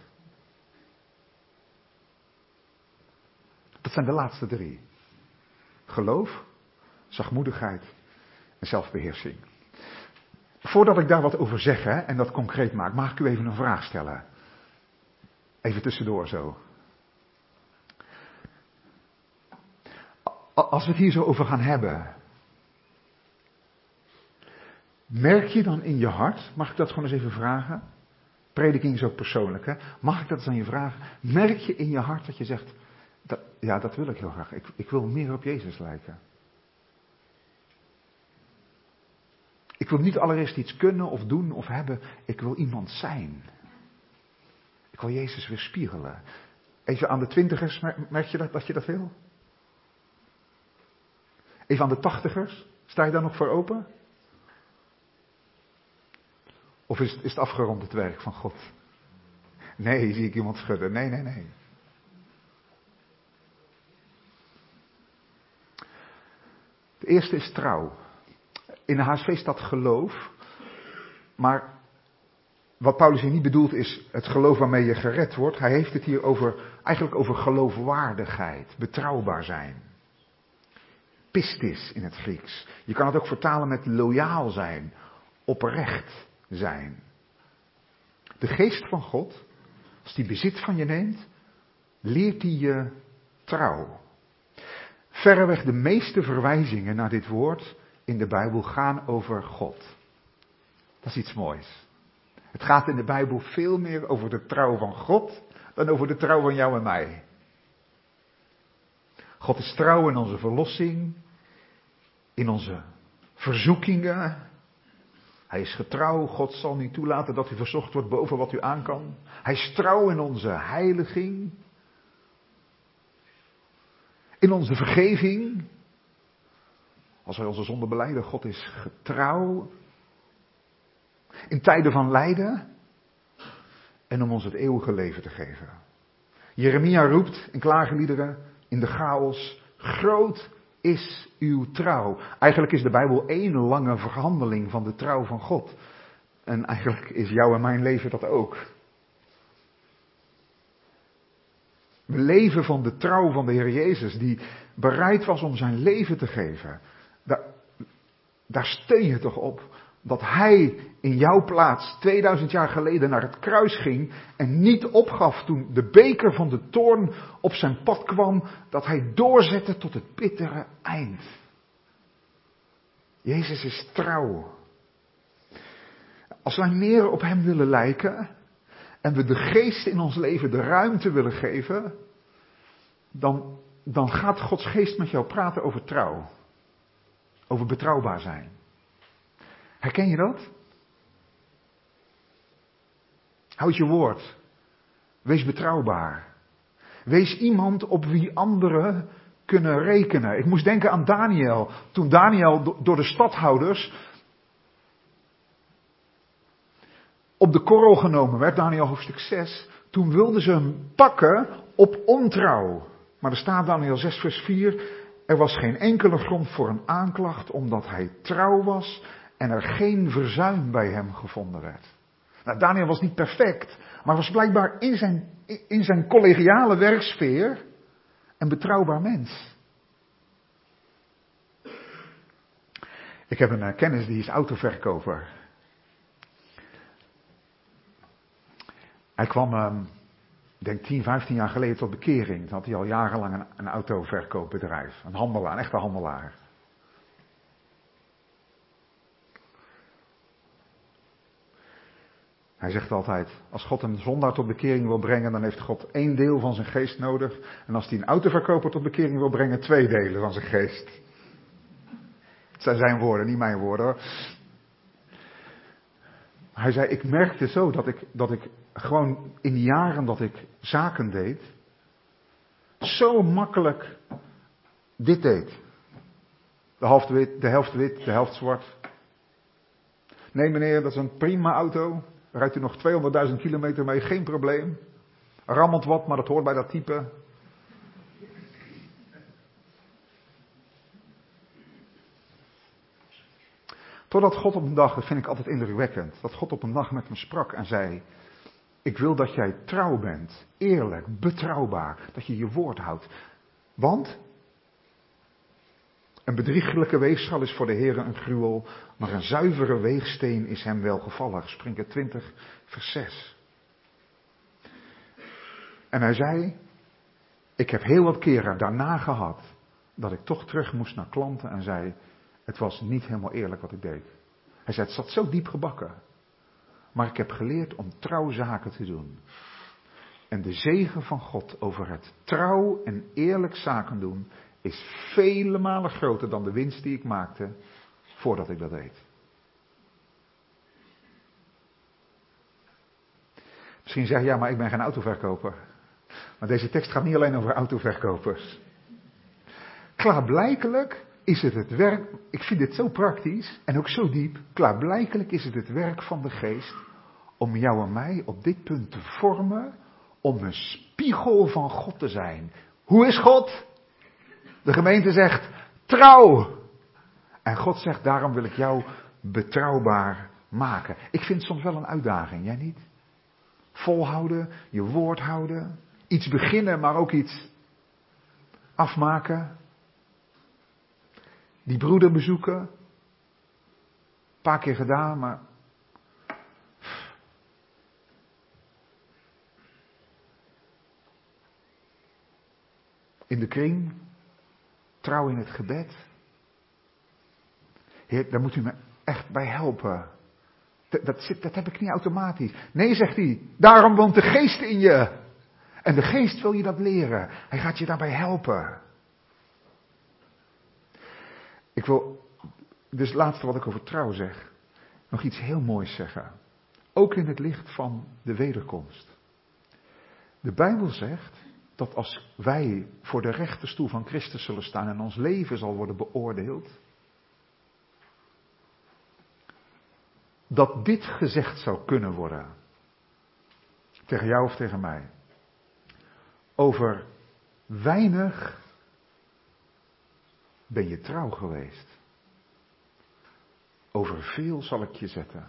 Dat zijn de laatste drie. Geloof, zachtmoedigheid en zelfbeheersing. Voordat ik daar wat over zeg hè, en dat concreet maak, mag ik u even een vraag stellen. Even tussendoor zo. als we het hier zo over gaan hebben, merk je dan in je hart, mag ik dat gewoon eens even vragen? Prediking is ook persoonlijk, hè? Mag ik dat eens aan je vragen? Merk je in je hart dat je zegt, dat, ja, dat wil ik heel graag. Ik, ik wil meer op Jezus lijken. Ik wil niet allereerst iets kunnen of doen of hebben. Ik wil iemand zijn. Ik wil Jezus weer spiegelen. Even aan de twintigers, merk je dat, dat je dat wil? Even aan de tachtigers, sta je daar nog voor open? Of is het, is het afgerond het werk van God? Nee, zie ik iemand schudden. Nee, nee, nee. Het eerste is trouw. In de H S V staat geloof. Maar wat Paulus hier niet bedoelt is het geloof waarmee je gered wordt. Hij heeft het hier over, eigenlijk over geloofwaardigheid. Betrouwbaar zijn. Pistis in het Grieks. Je kan het ook vertalen met loyaal zijn. Oprecht zijn. De geest van God, als die bezit van je neemt, leert die je trouw. Verreweg de meeste verwijzingen naar dit woord in de Bijbel gaan over God. Dat is iets moois. Het gaat in de Bijbel veel meer over de trouw van God dan over de trouw van jou en mij. God is trouw in onze verlossing, in onze verzoekingen. Hij is getrouw, God zal niet toelaten dat u verzocht wordt boven wat u aan kan. Hij is trouw in onze heiliging. In onze vergeving. Als wij onze zonde belijden, God is getrouw. In tijden van lijden. En om ons het eeuwige leven te geven. Jeremia roept in klageliederen in de chaos. Groot is uw trouw. Eigenlijk is de Bijbel één lange verhandeling van de trouw van God. En eigenlijk is jouw en mijn leven dat ook. We leven van de trouw van de Heer Jezus, die bereid was om zijn leven te geven. Daar, daar steun je toch op dat hij in jouw plaats tweeduizend jaar geleden naar het kruis ging en niet opgaf toen de beker van de toorn op zijn pad kwam, dat hij doorzette tot het bittere eind. Jezus is trouw. Als wij meer op hem willen lijken en we de geest in ons leven de ruimte willen geven, dan, dan gaat Gods geest met jou praten over trouw. Over betrouwbaar zijn. Herken je dat? Houd je woord. Wees betrouwbaar. Wees iemand op wie anderen kunnen rekenen. Ik moest denken aan Daniel. Toen Daniel door de stadhouders op de korrel genomen werd, Daniel hoofdstuk zes, toen wilden ze hem pakken op ontrouw. Maar er staat Daniel zes vers vier, er was geen enkele grond voor een aanklacht, omdat hij trouw was en er geen verzuim bij hem gevonden werd. Nou, Daniel was niet perfect, maar was blijkbaar in zijn, in zijn collegiale werksfeer een betrouwbaar mens. Ik heb een uh, kennis die is autoverkoper. Hij kwam, uh, ik denk tien, vijftien jaar geleden tot bekering. Toen had hij al jarenlang een, een autoverkoopbedrijf. Een handelaar, een echte handelaar. Hij zegt altijd, als God een zondaar tot bekering wil brengen, dan heeft God één deel van zijn geest nodig. En als hij een autoverkoper tot bekering wil brengen, twee delen van zijn geest. Het zijn zijn woorden, niet mijn woorden hoor. Hij zei, ik merkte zo dat ik, dat ik gewoon in de jaren dat ik zaken deed, zo makkelijk dit deed. De helft wit, de helft wit, de helft zwart. Nee meneer, dat is een prima auto. Rijdt u nog tweehonderdduizend kilometer mee, geen probleem. Rammelt wat, maar dat hoort bij dat type. Totdat God op een dag, dat vind ik altijd indrukwekkend, dat God op een dag met me sprak en zei, ik wil dat jij trouw bent, eerlijk, betrouwbaar, dat je je woord houdt. Want een bedriegelijke weegschaal is voor de Heer een gruwel, maar een zuivere weegsteen is hem welgevallig. Spreuken twintig, vers zes. En hij zei, ik heb heel wat keren daarna gehad dat ik toch terug moest naar klanten en zei, het was niet helemaal eerlijk wat ik deed. Hij zei, het zat zo diep gebakken. Maar ik heb geleerd om trouw zaken te doen. En de zegen van God over het trouw en eerlijk zaken doen is vele malen groter dan de winst die ik maakte voordat ik dat deed. Misschien zeg je, ja, maar ik ben geen autoverkoper. Maar deze tekst gaat niet alleen over autoverkopers. Klaarblijkelijk is het het werk, ik vind dit zo praktisch en ook zo diep. Klaarblijkelijk is het het werk van de Geest om jou en mij op dit punt te vormen, om een spiegel van God te zijn. Hoe is God? De gemeente zegt, trouw. En God zegt, daarom wil ik jou betrouwbaar maken. Ik vind het soms wel een uitdaging, jij niet? Volhouden, je woord houden, iets beginnen, maar ook iets afmaken. Die broeder bezoeken, een paar keer gedaan, maar in de kring, trouw in het gebed. Heer, daar moet u me echt bij helpen. Dat, dat, zit, dat heb ik niet automatisch. Nee, zegt hij, daarom woont de Geest in je. En de Geest wil je dat leren. Hij gaat je daarbij helpen. Ik wil, dus het laatste wat ik over trouw zeg, nog iets heel moois zeggen. Ook in het licht van de wederkomst. De Bijbel zegt dat als wij voor de rechterstoel van Christus zullen staan en ons leven zal worden beoordeeld, dat dit gezegd zou kunnen worden. Tegen jou of tegen mij. Over weinig ben je trouw geweest. Over veel zal ik je zetten.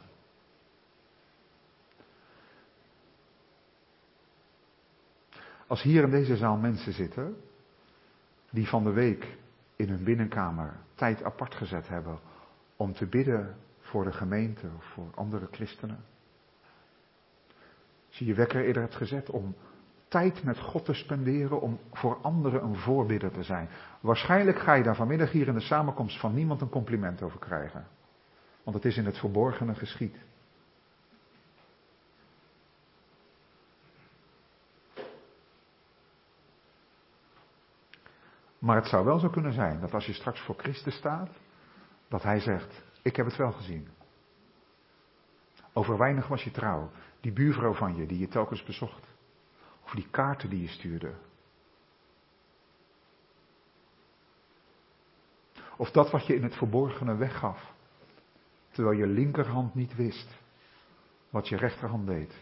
Als hier in deze zaal mensen zitten die van de week in hun binnenkamer tijd apart gezet hebben om te bidden voor de gemeente of voor andere christenen. Als je je wekker eerder hebt gezet om tijd met God te spenderen, om voor anderen een voorbidder te zijn. Waarschijnlijk ga je daar vanmiddag hier in de samenkomst van niemand een compliment over krijgen. Want het is in het verborgene geschied. Maar het zou wel zo kunnen zijn dat als je straks voor Christus staat, dat hij zegt, ik heb het wel gezien. Over weinig was je trouw. Die buurvrouw van je die je telkens bezocht. Of die kaarten die je stuurde. Of dat wat je in het verborgene weggaf. Terwijl je linkerhand niet wist wat je rechterhand deed.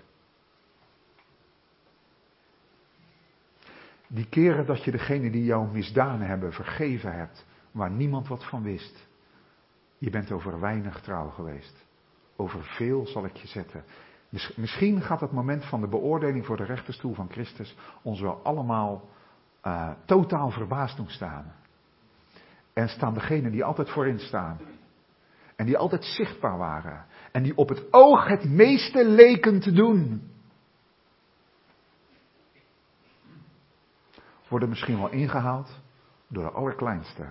Die keren dat je degene die jou misdaan hebben vergeven hebt. Waar niemand wat van wist. Je bent over weinig trouw geweest. Over veel zal ik je zetten. Misschien gaat het moment van de beoordeling voor de rechterstoel van Christus ons wel allemaal uh, totaal verbaasd doen staan. En staan degenen die altijd voorin staan. En die altijd zichtbaar waren. En die op het oog het meeste leken te doen. Worden misschien wel ingehaald door de allerkleinste.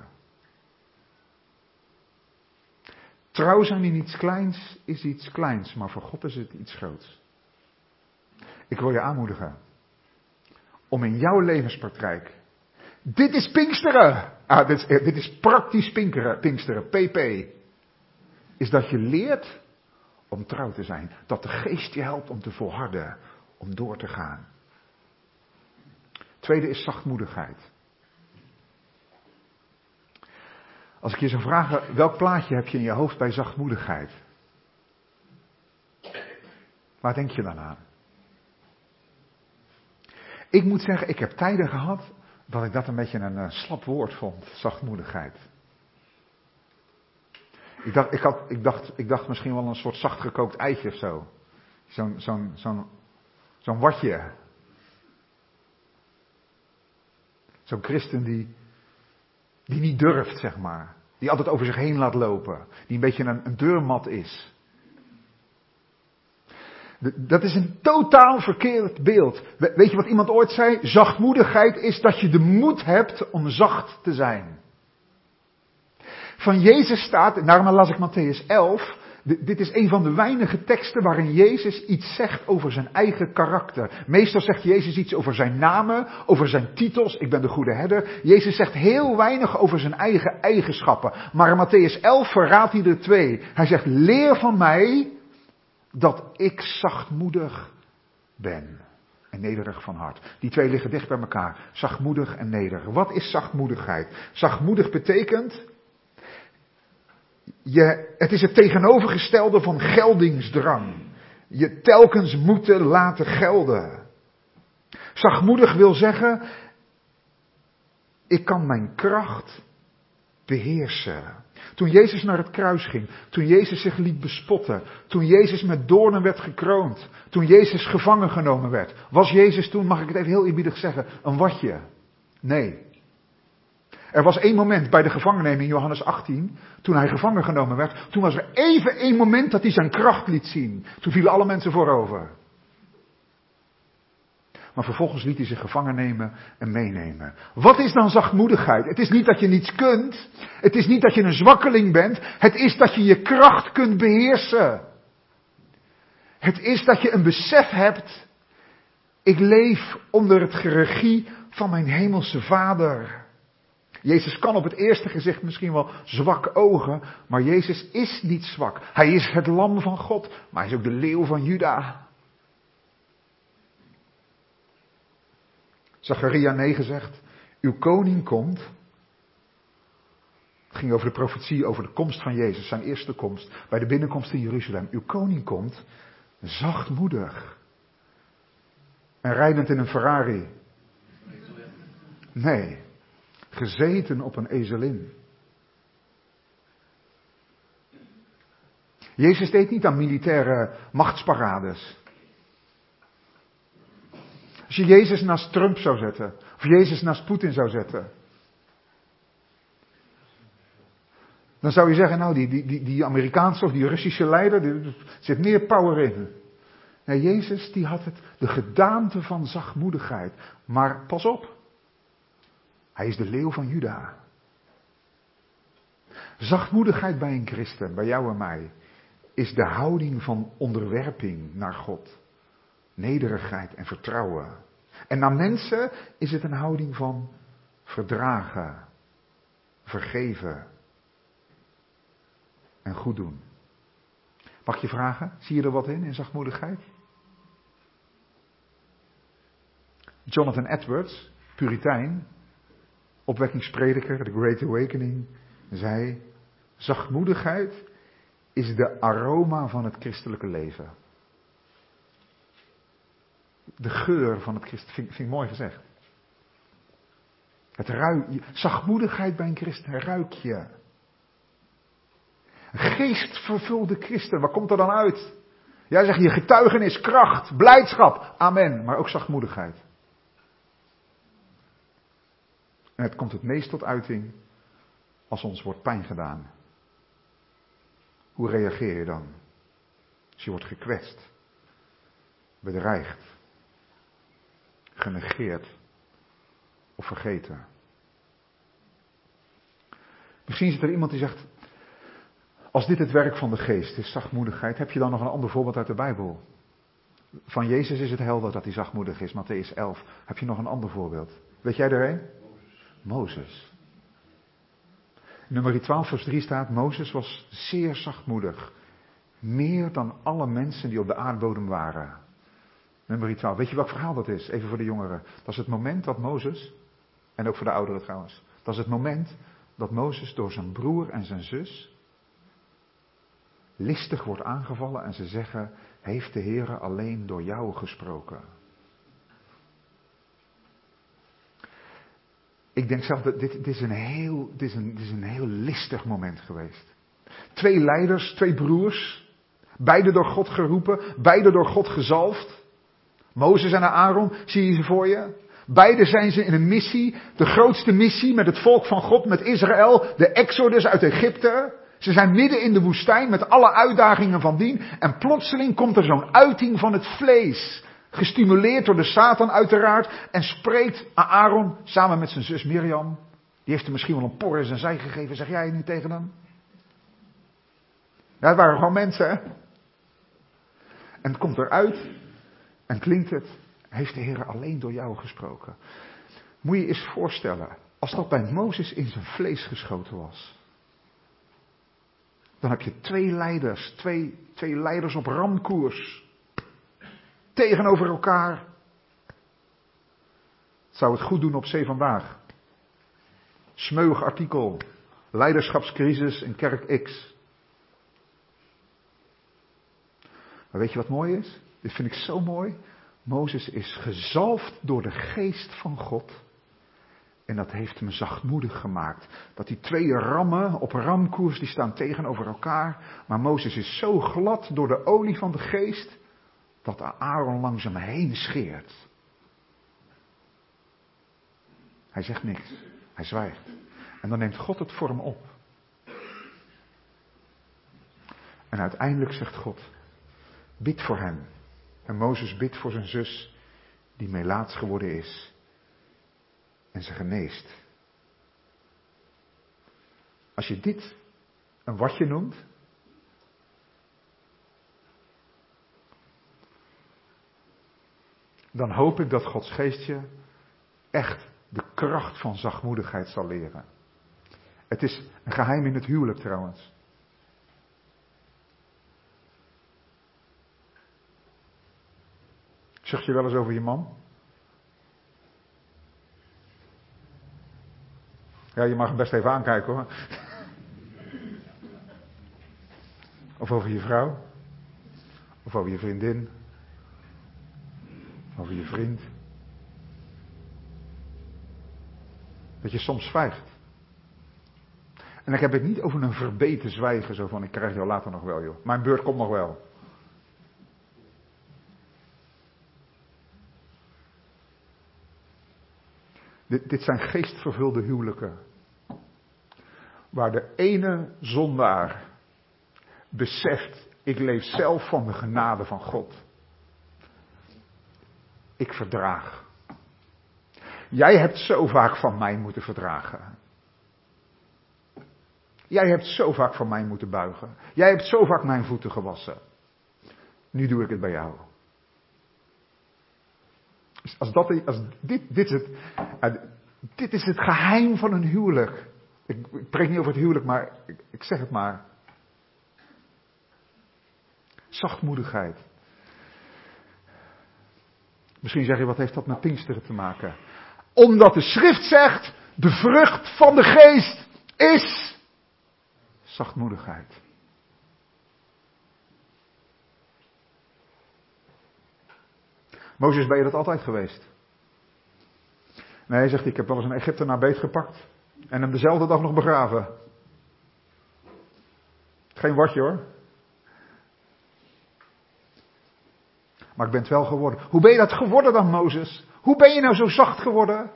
Trouw zijn in iets kleins is iets kleins, maar voor God is het iets groots. Ik wil je aanmoedigen om in jouw levenspraktijk. Dit is Pinksteren. Ah, dit, is, dit is praktisch Pinksteren, Pinksteren, P P. Is dat je leert om trouw te zijn. Dat de Geest je helpt om te volharden, om door te gaan. Tweede is zachtmoedigheid. Als ik je zou vragen, welk plaatje heb je in je hoofd bij zachtmoedigheid? Waar denk je dan aan? Ik moet zeggen, ik heb tijden gehad dat ik dat een beetje een uh, slap woord vond, zachtmoedigheid. Ik dacht, ik, had, ik, dacht, ik dacht misschien wel een soort zacht gekookt eitje of zo. Zo'n, zo'n, zo'n, zo'n watje. Zo'n christen die, die niet durft, zeg maar. Die altijd over zich heen laat lopen. Die een beetje een, een deurmat is. De, dat is een totaal verkeerd beeld. We, weet je wat iemand ooit zei? Zachtmoedigheid is dat je de moed hebt om zacht te zijn. Van Jezus staat, en daarom las ik Mattheüs elf, d- dit is een van de weinige teksten waarin Jezus iets zegt over zijn eigen karakter. Meestal zegt Jezus iets over zijn namen, over zijn titels, ik ben de goede herder. Jezus zegt heel weinig over zijn eigen eigenschappen. Maar in Mattheüs elf verraadt hij er twee. Hij zegt, leer van mij dat ik zachtmoedig ben. En nederig van hart. Die twee liggen dicht bij elkaar. Zachtmoedig en nederig. Wat is zachtmoedigheid? Zachtmoedig betekent, je, het is het tegenovergestelde van geldingsdrang. Je telkens moeten laten gelden. Zachtmoedig wil zeggen, ik kan mijn kracht beheersen. Toen Jezus naar het kruis ging, toen Jezus zich liet bespotten, toen Jezus met doornen werd gekroond, toen Jezus gevangen genomen werd, was Jezus toen, mag ik het even heel eerbiedig zeggen, een watje? Nee. Er was één moment bij de gevangenneming in Johannes achttien, toen hij gevangen genomen werd, toen was er even één moment dat hij zijn kracht liet zien. Toen vielen alle mensen voorover. Maar vervolgens liet hij zich gevangen nemen en meenemen. Wat is dan zachtmoedigheid? Het is niet dat je niets kunt. Het is niet dat je een zwakkeling bent. Het is dat je je kracht kunt beheersen. Het is dat je een besef hebt. Ik leef onder het regie van mijn hemelse Vader. Jezus kan op het eerste gezicht misschien wel zwak ogen. Maar Jezus is niet zwak. Hij is het lam van God. Maar hij is ook de leeuw van Juda. Zacharia negen zegt, uw koning komt. Het ging over de profetie, over de komst van Jezus, zijn eerste komst, bij de binnenkomst in Jeruzalem. Uw koning komt, zachtmoedig. En rijdend in een Ferrari. Nee, gezeten op een ezelin. Jezus deed niet aan militaire machtsparades. Als je Jezus naast Trump zou zetten, of Jezus naast Poetin zou zetten, dan zou je zeggen, nou die, die, die, die Amerikaanse of die Russische leider, er zit meer power in. Nee, Jezus die had het, de gedaante van zachtmoedigheid. Maar pas op, hij is de leeuw van Juda. Zachtmoedigheid bij een christen, bij jou en mij, is de houding van onderwerping naar God. Nederigheid en vertrouwen. En naar mensen is het een houding van verdragen, vergeven en goed doen. Mag ik je vragen, zie je er wat in, in zachtmoedigheid? Jonathan Edwards, Puritein, opwekkingsprediker, de Great Awakening, zei, zachtmoedigheid is de aroma van het christelijke leven. De geur van het christen, vind, vind ik mooi gezegd. Het ruik, zachtmoedigheid bij een christen, ruik je. Een geestvervulde christen, waar komt er dan uit? Jij zegt je getuigenis, kracht, blijdschap, amen, maar ook zachtmoedigheid. En het komt het meest tot uiting als ons wordt pijn gedaan. Hoe reageer je dan? Als je wordt gekwetst, bedreigd, genegeerd of vergeten. Misschien zit er iemand die zegt, als dit het werk van de geest is, zachtmoedigheid, heb je dan nog een ander voorbeeld uit de Bijbel? Van Jezus is het helder dat hij zachtmoedig is, Mattheüs elf. Heb je nog een ander voorbeeld? Weet jij er een? Mozes. Nummer twaalf vers drie staat, Mozes was zeer zachtmoedig. Meer dan alle mensen die op de aardbodem waren. Nummer twaalf. Weet je welk verhaal dat is? Even voor de jongeren. Dat is het moment dat Mozes, en ook voor de ouderen trouwens. Dat is het moment dat Mozes door zijn broer en zijn zus listig wordt aangevallen en ze zeggen, heeft de Heere alleen door jou gesproken? Ik denk zelf dat dit, dit, is een heel, dit, is een, dit is een heel listig moment geweest. Twee leiders, twee broers, beide door God geroepen, beide door God gezalfd. Mozes en Aaron, zie je ze voor je? Beide zijn ze in een missie, de grootste missie met het volk van God, met Israël, de Exodus uit Egypte. Ze zijn midden in de woestijn met alle uitdagingen van dien. En plotseling komt er zo'n uiting van het vlees. Gestimuleerd door de Satan uiteraard. En spreekt Aaron samen met zijn zus Mirjam. Die heeft hem misschien wel een por in zijn zij gegeven, zeg jij niet tegen hem? Ja, het waren gewoon mensen, hè? En het komt eruit en klinkt het, heeft de Heer alleen door jou gesproken. Moet je je eens voorstellen, als dat bij Mozes in zijn vlees geschoten was. Dan heb je twee leiders, twee, twee leiders op ramkoers. Tegenover elkaar. Zou het goed doen op Zee Vandaag. Smeuig artikel. Leiderschapscrisis in Kerk X. Maar weet je wat mooi is? Dit vind ik zo mooi. Mozes is gezalfd door de geest van God. En dat heeft hem zachtmoedig gemaakt. Dat die twee rammen op ramkoers, die staan tegenover elkaar. Maar Mozes is zo glad door de olie van de geest, dat Aaron langs hem heen scheert. Hij zegt niks. Hij zwijgt. En dan neemt God het voor hem op. En uiteindelijk zegt God, bid voor hem. En Mozes bidt voor zijn zus, die melaats geworden is. En ze geneest. Als je dit een watje noemt. Dan hoop ik dat Gods geest je echt de kracht van zachtmoedigheid zal leren. Het is een geheim in het huwelijk trouwens. Zucht je wel eens over je man? Ja, je mag hem best even aankijken hoor. Of over je vrouw. Of over je vriendin. Of over je vriend. Dat je soms zwijgt. En ik heb het niet over een verbeten zwijgen, zo van ik krijg jou later nog wel joh. Mijn beurt komt nog wel. Dit, dit zijn geestvervulde huwelijken. Waar de ene zondaar beseft, ik leef zelf van de genade van God. Ik verdraag. Jij hebt zo vaak van mij moeten verdragen. Jij hebt zo vaak van mij moeten buigen. Jij hebt zo vaak mijn voeten gewassen. Nu doe ik het bij jou. Als dat, als dit, dit, is het, uh, dit is het geheim van een huwelijk. Ik, ik preek niet over het huwelijk, maar ik, ik zeg het maar. Zachtmoedigheid. Misschien zeg je, wat heeft dat met Pinksteren te maken? Omdat de schrift zegt, de vrucht van de geest is zachtmoedigheid. Mozes, ben je dat altijd geweest? Nee, hij zegt, ik heb wel eens een Egyptenaar beetgepakt en hem dezelfde dag nog begraven. Geen watje hoor. Maar ik ben het wel geworden. Hoe ben je dat geworden dan, Mozes? Hoe ben je nou zo zacht geworden?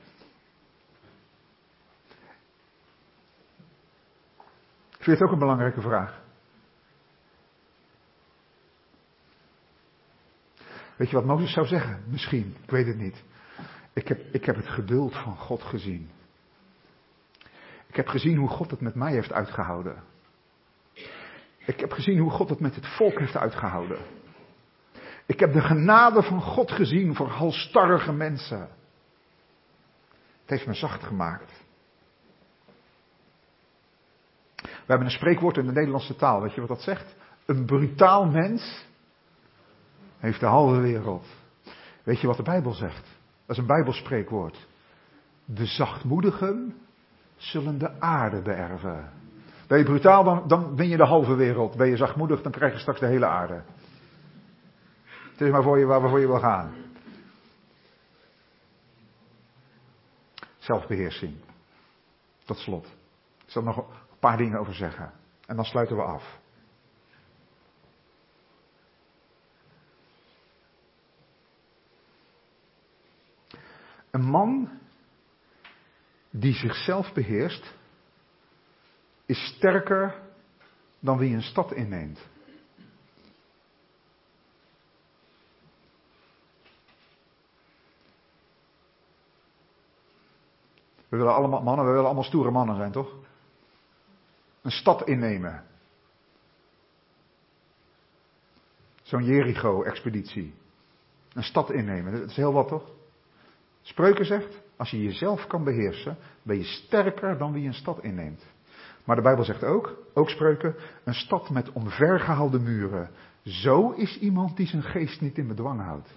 Ik vind het ook een belangrijke vraag. Weet je wat Mozes zou zeggen? Misschien, ik weet het niet. Ik heb, ik heb het geduld van God gezien. Ik heb gezien hoe God het met mij heeft uitgehouden. Ik heb gezien hoe God het met het volk heeft uitgehouden. Ik heb de genade van God gezien voor halsstarrige mensen. Het heeft me zacht gemaakt. We hebben een spreekwoord in de Nederlandse taal. Weet je wat dat zegt? Een brutaal mens heeft de halve wereld. Weet je wat de Bijbel zegt? Dat is een Bijbelspreekwoord. De zachtmoedigen zullen de aarde beërven. Ben je brutaal, dan, dan win je de halve wereld. Ben je zachtmoedig, dan krijg je straks de hele aarde. Het is maar voor je waar we voor je wil gaan. Zelfbeheersing. Tot slot. Ik zal er nog een paar dingen over zeggen. En dan sluiten we af. Een man die zichzelf beheerst, is sterker dan wie een stad inneemt. We willen allemaal, mannen, we willen allemaal stoere mannen zijn, toch? Een stad innemen. Zo'n Jericho-expeditie. Een stad innemen, dat is heel wat, toch? Spreuken zegt, als je jezelf kan beheersen, ben je sterker dan wie een stad inneemt. Maar de Bijbel zegt ook, ook Spreuken, een stad met omvergehouden muren. Zo is iemand die zijn geest niet in bedwang houdt.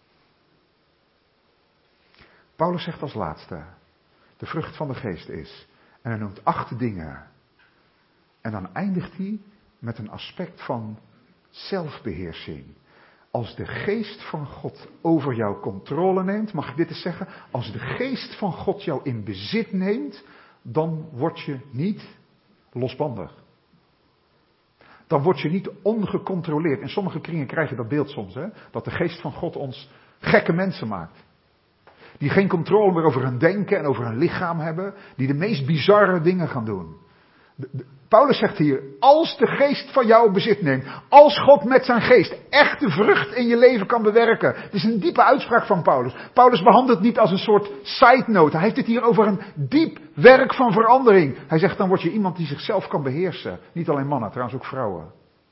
Paulus zegt als laatste, de vrucht van de geest is, en hij noemt acht dingen. En dan eindigt hij met een aspect van zelfbeheersing. Als de geest van God over jou controle neemt, mag ik dit eens zeggen, als de geest van God jou in bezit neemt, dan word je niet losbandig. Dan word je niet ongecontroleerd. In sommige kringen krijg je dat beeld soms, hè, dat de geest van God ons gekke mensen maakt. Die geen controle meer over hun denken en over hun lichaam hebben, die de meest bizarre dingen gaan doen. De, de, Paulus zegt hier, als de geest van jou bezit neemt, als God met zijn geest echt de vrucht in je leven kan bewerken. Het is een diepe uitspraak van Paulus. Paulus behandelt het niet als een soort side note. Hij heeft het hier over een diep werk van verandering. Hij zegt, dan word je iemand die zichzelf kan beheersen. Niet alleen mannen, trouwens ook vrouwen.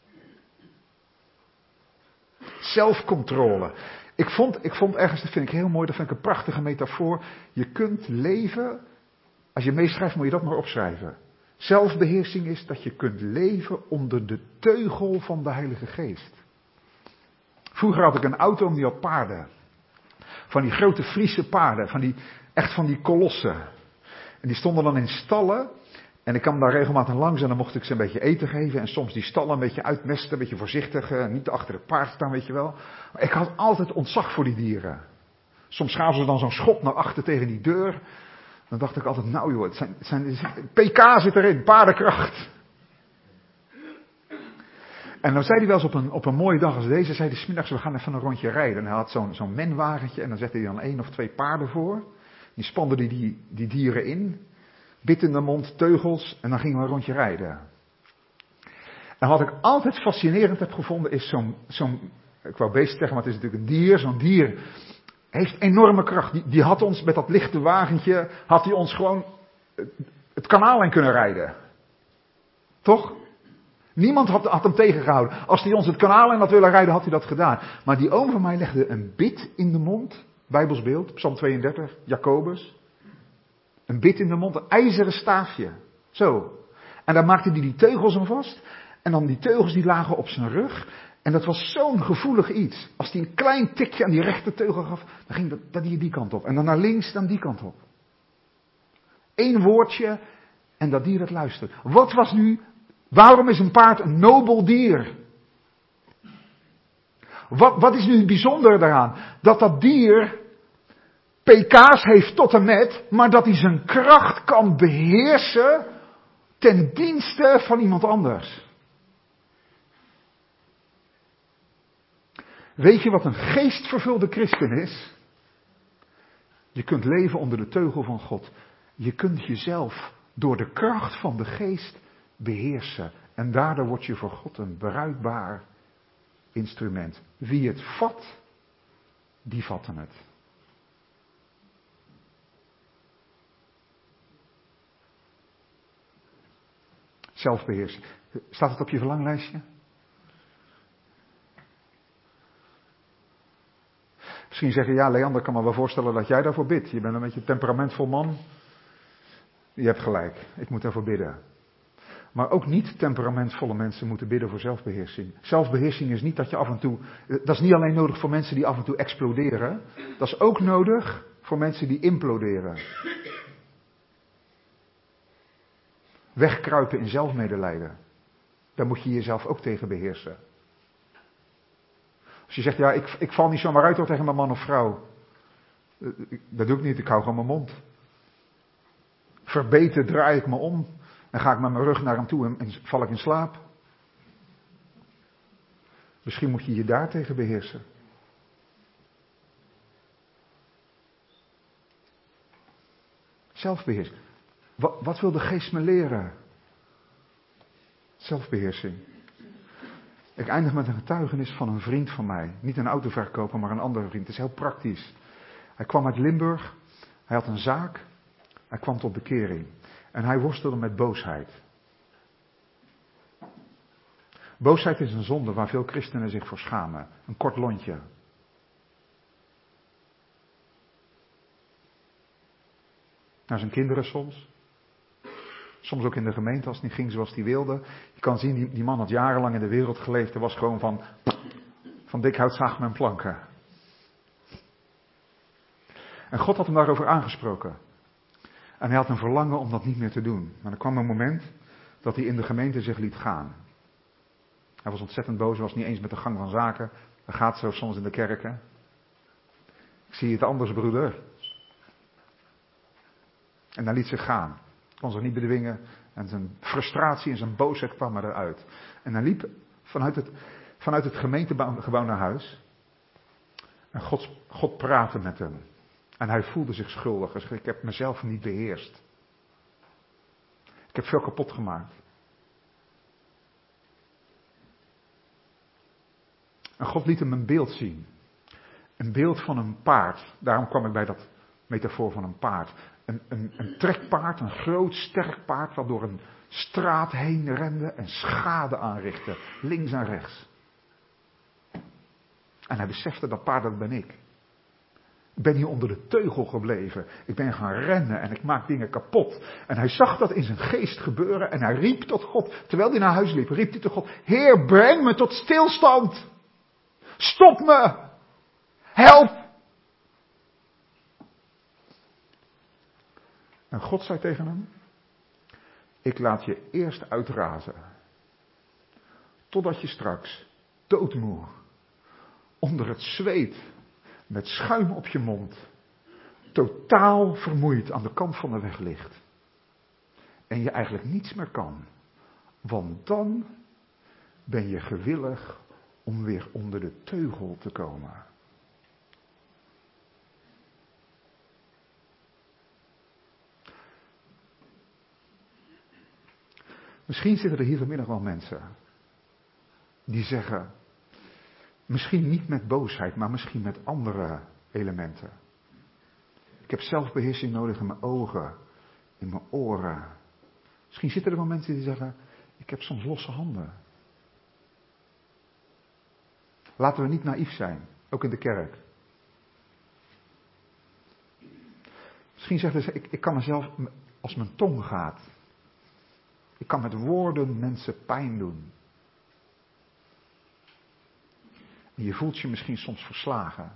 Zelfcontrole. Ik vond, ik vond ergens, dat vind ik heel mooi, dat vind ik een prachtige metafoor. Je kunt leven, als je meeschrijft moet je dat maar opschrijven. Zelfbeheersing is dat je kunt leven onder de teugel van de Heilige Geest. Vroeger had ik een auto en die had paarden. Van die grote Friese paarden, van die, echt van die kolossen. En die stonden dan in stallen. En ik kwam daar regelmatig langs en dan mocht ik ze een beetje eten geven. En soms die stallen een beetje uitmesten, een beetje voorzichtig. Uh, niet achter het paard staan, weet je wel. Maar ik had altijd ontzag voor die dieren. Soms gaven ze dan zo'n schop naar achter tegen die deur. Dan dacht ik altijd, nou joh, het zijn, het zijn, P K zit erin, paardenkracht. En dan zei hij wel eens op een, op een mooie dag als deze, zei hij 's middags, we gaan even een rondje rijden. En hij had zo'n, zo'n menwagentje en dan zette hij dan één of twee paarden voor. Die spande die, die, die dieren in. Bit in de mond, teugels en dan gingen we een rondje rijden. En wat ik altijd fascinerend heb gevonden is zo'n, zo'n ik wou beest zeggen, maar het is natuurlijk een dier. Zo'n dier heeft enorme kracht. Die, die had ons met dat lichte wagentje, had hij ons gewoon het kanaal in kunnen rijden. Toch? Niemand had, had hem tegengehouden. Als hij ons het kanaal in had willen rijden, had hij dat gedaan. Maar die oom van mij legde een bit in de mond. Bijbels beeld, Psalm tweeëndertig, Jacobus. Een bit in de mond, een ijzeren staafje. Zo. En daar maakte hij die teugels aan vast. En dan die teugels die lagen op zijn rug. En dat was zo'n gevoelig iets. Als hij een klein tikje aan die rechter teugel gaf, dan ging dat, dat dier die kant op. En dan naar links, dan die kant op. Eén woordje en dat dier dat luistert. Wat was nu, waarom is een paard een nobel dier? Wat, wat is nu het bijzondere daaraan? Dat dat dier P K's heeft tot en met, maar dat hij zijn kracht kan beheersen ten dienste van iemand anders. Weet je wat een geestvervulde christen is? Je kunt leven onder de teugel van God. Je kunt jezelf door de kracht van de geest beheersen. En daardoor word je voor God een bruikbaar instrument. Wie het vat, die vatten het. Zelfbeheersing. Staat het op je verlanglijstje? Misschien zeggen, ja Leander, ik kan me wel voorstellen dat jij daarvoor bidt. Je bent een beetje een temperamentvol man. Je hebt gelijk, ik moet daarvoor bidden. Maar ook niet temperamentvolle mensen moeten bidden voor zelfbeheersing. Zelfbeheersing is niet dat je af en toe, dat is niet alleen nodig voor mensen die af en toe exploderen. Dat is ook nodig voor mensen die imploderen. Wegkruipen in zelfmedelijden. Daar moet je jezelf ook tegen beheersen. Als je zegt, ja, ik, ik val niet zomaar uit hoor, tegen mijn man of vrouw. Dat doe ik niet, ik hou gewoon mijn mond. Verbeten draai ik me om. En ga ik met mijn rug naar hem toe en, en val ik in slaap. Misschien moet je je daartegen beheersen. Zelfbeheersing. Wat, wat wil de geest me leren? Zelfbeheersing. Ik eindig met een getuigenis van een vriend van mij. Niet een autoverkoper, maar een andere vriend. Het is heel praktisch. Hij kwam uit Limburg. Hij had een zaak. Hij kwam tot bekering. En hij worstelde met boosheid. Boosheid is een zonde waar veel christenen zich voor schamen. Een kort lontje. Naar zijn kinderen soms. Soms ook in de gemeente als het niet ging zoals hij wilde. Je kan zien, die, die man had jarenlang in de wereld geleefd. Hij was gewoon van, van dik hout zaag men planken. En God had hem daarover aangesproken. En hij had een verlangen om dat niet meer te doen. Maar er kwam een moment dat hij in de gemeente zich liet gaan. Hij was ontzettend boos, hij was niet eens met de gang van zaken. Dat gaat zo soms in de kerken. Ik zie het anders, broeder. En hij liet zich gaan. Kon zich niet bedwingen. En zijn frustratie en zijn boosheid kwam eruit. En hij liep vanuit het, vanuit het gemeentegebouw naar huis. En God, God praatte met hem. En hij voelde zich schuldig. Hij zei, ik heb mezelf niet beheerst. Ik heb veel kapot gemaakt. En God liet hem een beeld zien. Een beeld van een paard. Daarom kwam ik bij dat metafoor van een paard. Een, een, een trekpaard, een groot sterk paard dat door een straat heen rende en schade aanrichtte. Links en rechts. En hij besefte, dat paard, dat ben ik. Ik ben hier onder de teugel gebleven. Ik ben gaan rennen en ik maak dingen kapot. En hij zag dat in zijn geest gebeuren en hij riep tot God. Terwijl hij naar huis liep, riep hij tot God. Heer, breng me tot stilstand. Stop me. Help. En God zei tegen hem. Ik laat je eerst uitrazen. Totdat je straks doodmoe. Onder het zweet. Met schuim op je mond. Totaal vermoeid aan de kant van de weg ligt. En je eigenlijk niets meer kan. Want dan ben je gewillig om weer onder de teugel te komen. Misschien zitten er hier vanmiddag wel mensen die zeggen, misschien niet met boosheid, maar misschien met andere elementen. Ik heb zelfbeheersing nodig in mijn ogen, in mijn oren. Misschien zitten er wel mensen die zeggen, ik heb soms losse handen. Laten we niet naïef zijn, ook in de kerk. Misschien zeggen ze, ik, ik kan mezelf, als mijn tong gaat. Ik kan met woorden mensen pijn doen. En je voelt je misschien soms verslagen.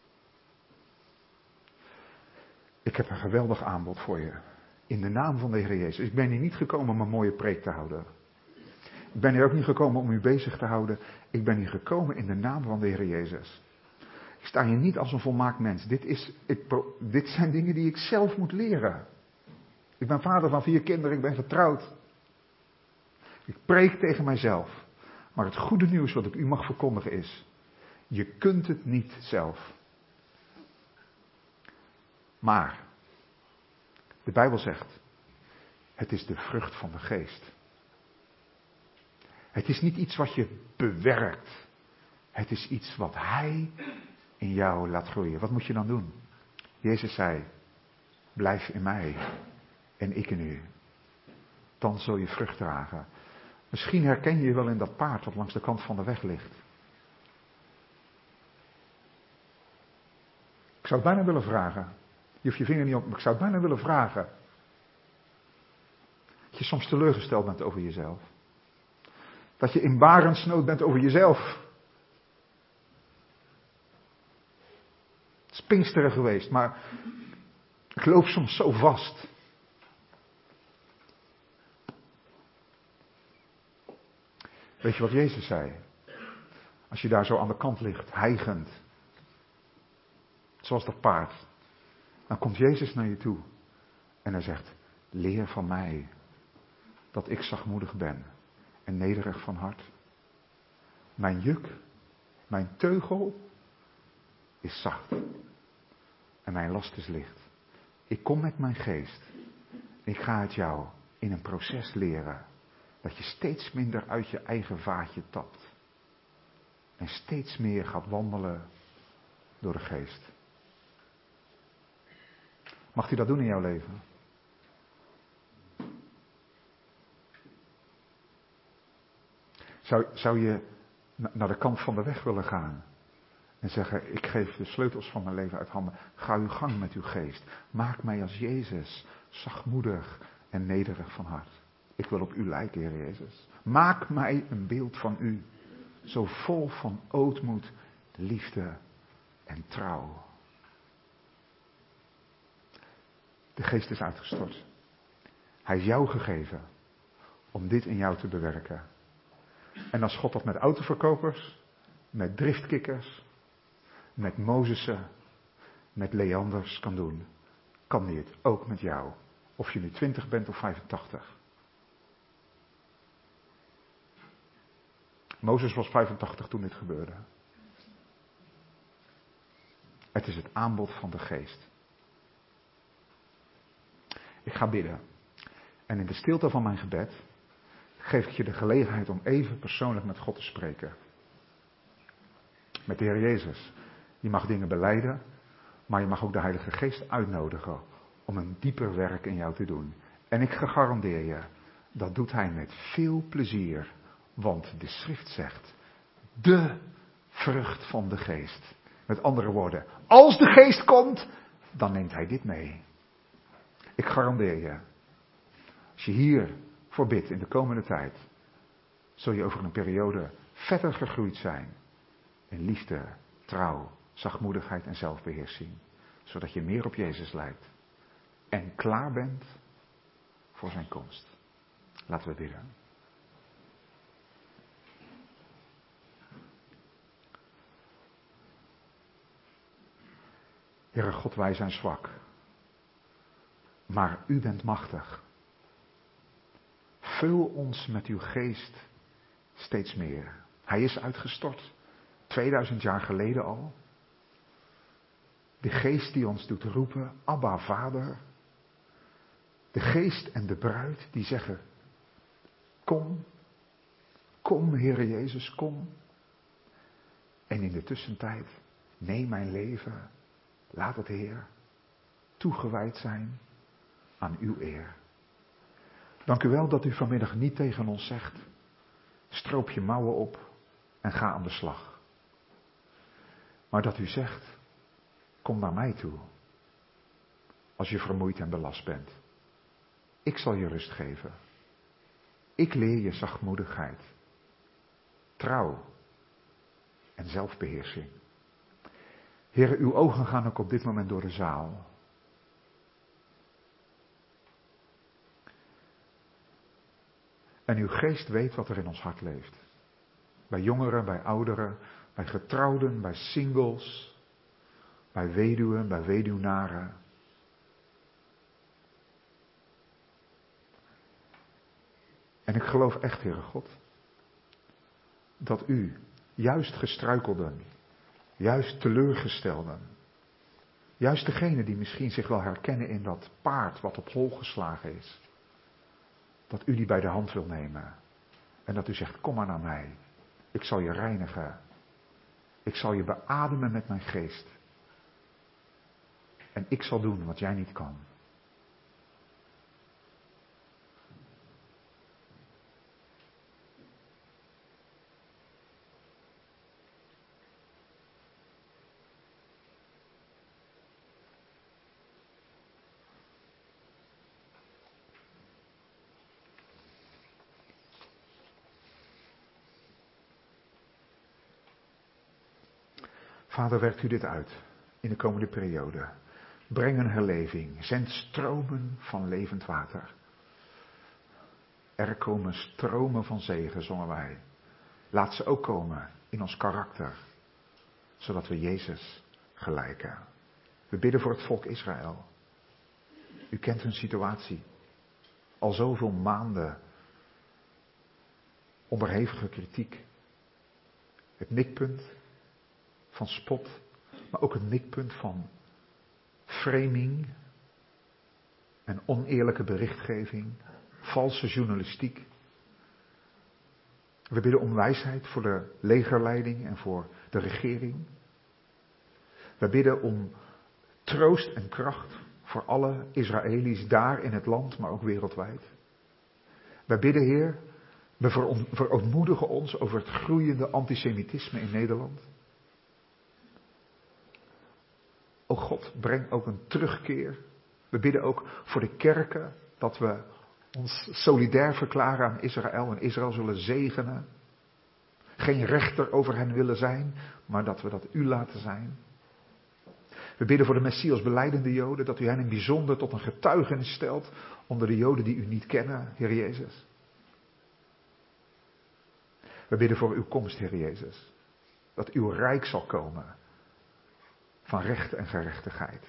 Ik heb een geweldig aanbod voor je. In de naam van de Heer Jezus. Ik ben hier niet gekomen om een mooie preek te houden. Ik ben hier ook niet gekomen om u bezig te houden. Ik ben hier gekomen in de naam van de Heer Jezus. Ik sta hier niet als een volmaakt mens. Dit, is, ik, dit zijn dingen die ik zelf moet leren. Ik ben vader van vier kinderen. Ik ben getrouwd. Ik preek tegen mijzelf. Maar het goede nieuws wat ik u mag verkondigen is. Je kunt het niet zelf. Maar. De Bijbel zegt. Het is de vrucht van de geest. Het is niet iets wat je bewerkt. Het is iets wat Hij in jou laat groeien. Wat moet je dan doen? Jezus zei. Blijf in mij. En ik in u. Dan zul je vrucht dragen. Misschien herken je je wel in dat paard dat langs de kant van de weg ligt. Ik zou het bijna willen vragen. Je hoeft je vinger niet op, maar ik zou het bijna willen vragen. Dat je soms teleurgesteld bent over jezelf. Dat je in barensnood bent over jezelf. Het is Pinksteren geweest, maar ik loop soms zo vast. Weet je wat Jezus zei? Als je daar zo aan de kant ligt, hijgend. Zoals dat paard. Dan komt Jezus naar je toe. En hij zegt, leer van mij. Dat ik zachtmoedig ben. En nederig van hart. Mijn juk, mijn teugel is zacht. En mijn last is licht. Ik kom met mijn geest. Ik ga het jou in een proces leren. Dat je steeds minder uit je eigen vaatje tapt. En steeds meer gaat wandelen door de geest. Mag u dat doen in jouw leven? Zou, zou je na, naar de kant van de weg willen gaan? En zeggen, ik geef de sleutels van mijn leven uit handen. Ga uw gang met uw geest. Maak mij als Jezus, zachtmoedig en nederig van hart. Ik wil op u lijken, Heer Jezus. Maak mij een beeld van u. Zo vol van ootmoed, liefde en trouw. De geest is uitgestort. Hij is jou gegeven om dit in jou te bewerken. En als God dat met autoverkopers, met driftkikkers, met Mozessen, met Leanders kan doen, kan hij het ook met jou. Of je nu twintig bent of vijfentachtig. Mozes was vijfentachtig toen dit gebeurde. Het is het aanbod van de geest. Ik ga bidden. En in de stilte van mijn gebed geef ik je de gelegenheid om even persoonlijk met God te spreken. Met de Heer Jezus. Je mag dingen belijden, maar je mag ook de Heilige Geest uitnodigen om een dieper werk in jou te doen. En ik garandeer je, dat doet Hij met veel plezier. Want de schrift zegt, de vrucht van de geest. Met andere woorden, als de geest komt, dan neemt Hij dit mee. Ik garandeer je, als je hier voor bidt in de komende tijd, zul je over een periode verder gegroeid zijn in liefde, trouw, zachtmoedigheid en zelfbeheersing. Zodat je meer op Jezus lijkt en klaar bent voor zijn komst. Laten we bidden. Heere God, wij zijn zwak. Maar u bent machtig. Vul ons met uw geest steeds meer. Hij is uitgestort. tweeduizend jaar geleden al. De geest die ons doet roepen, Abba, Vader. De geest en de bruid die zeggen, kom, kom Heere Jezus, kom. En in de tussentijd, neem mijn leven, laat het Heer toegewijd zijn aan uw eer. Dank u wel dat u vanmiddag niet tegen ons zegt, stroop je mouwen op en ga aan de slag. Maar dat u zegt, kom naar mij toe, als je vermoeid en belast bent. Ik zal je rust geven. Ik leer je zachtmoedigheid, trouw en zelfbeheersing. Heere, uw ogen gaan ook op dit moment door de zaal. En uw geest weet wat er in ons hart leeft. Bij jongeren, bij ouderen, bij getrouwden, bij singles, bij weduwen, bij weduwnaren. En ik geloof echt, Heere God, dat u juist gestruikelden, juist teleurgestelden, juist degene die misschien zich wel herkennen in dat paard wat op hol geslagen is, dat u die bij de hand wil nemen en dat u zegt, kom maar naar mij, ik zal je reinigen, ik zal je beademen met mijn geest en ik zal doen wat jij niet kan. Vader, werkt u dit uit in de komende periode. Breng een herleving. Zend stromen van levend water. Er komen stromen van zegen, zongen wij. Laat ze ook komen in ons karakter. Zodat we Jezus gelijken. We bidden voor het volk Israël. U kent hun situatie. Al zoveel maanden onderhevige kritiek. Het mikpunt van spot, maar ook het mikpunt van framing en oneerlijke berichtgeving, valse journalistiek. We bidden om wijsheid voor de legerleiding en voor de regering. We bidden om troost en kracht voor alle Israëli's daar in het land, maar ook wereldwijd. We bidden, Heer, We veron- verootmoedigen ons over het groeiende antisemitisme in Nederland. O God, breng ook een terugkeer. We bidden ook voor de kerken dat we ons solidair verklaren aan Israël en Israël zullen zegenen. Geen rechter over hen willen zijn, maar dat we dat u laten zijn. We bidden voor de Messias belijdende Joden, dat u hen in bijzonder tot een getuigenis stelt onder de Joden die u niet kennen, Heer Jezus. We bidden voor uw komst, Heer Jezus. Dat uw rijk zal komen van recht en gerechtigheid.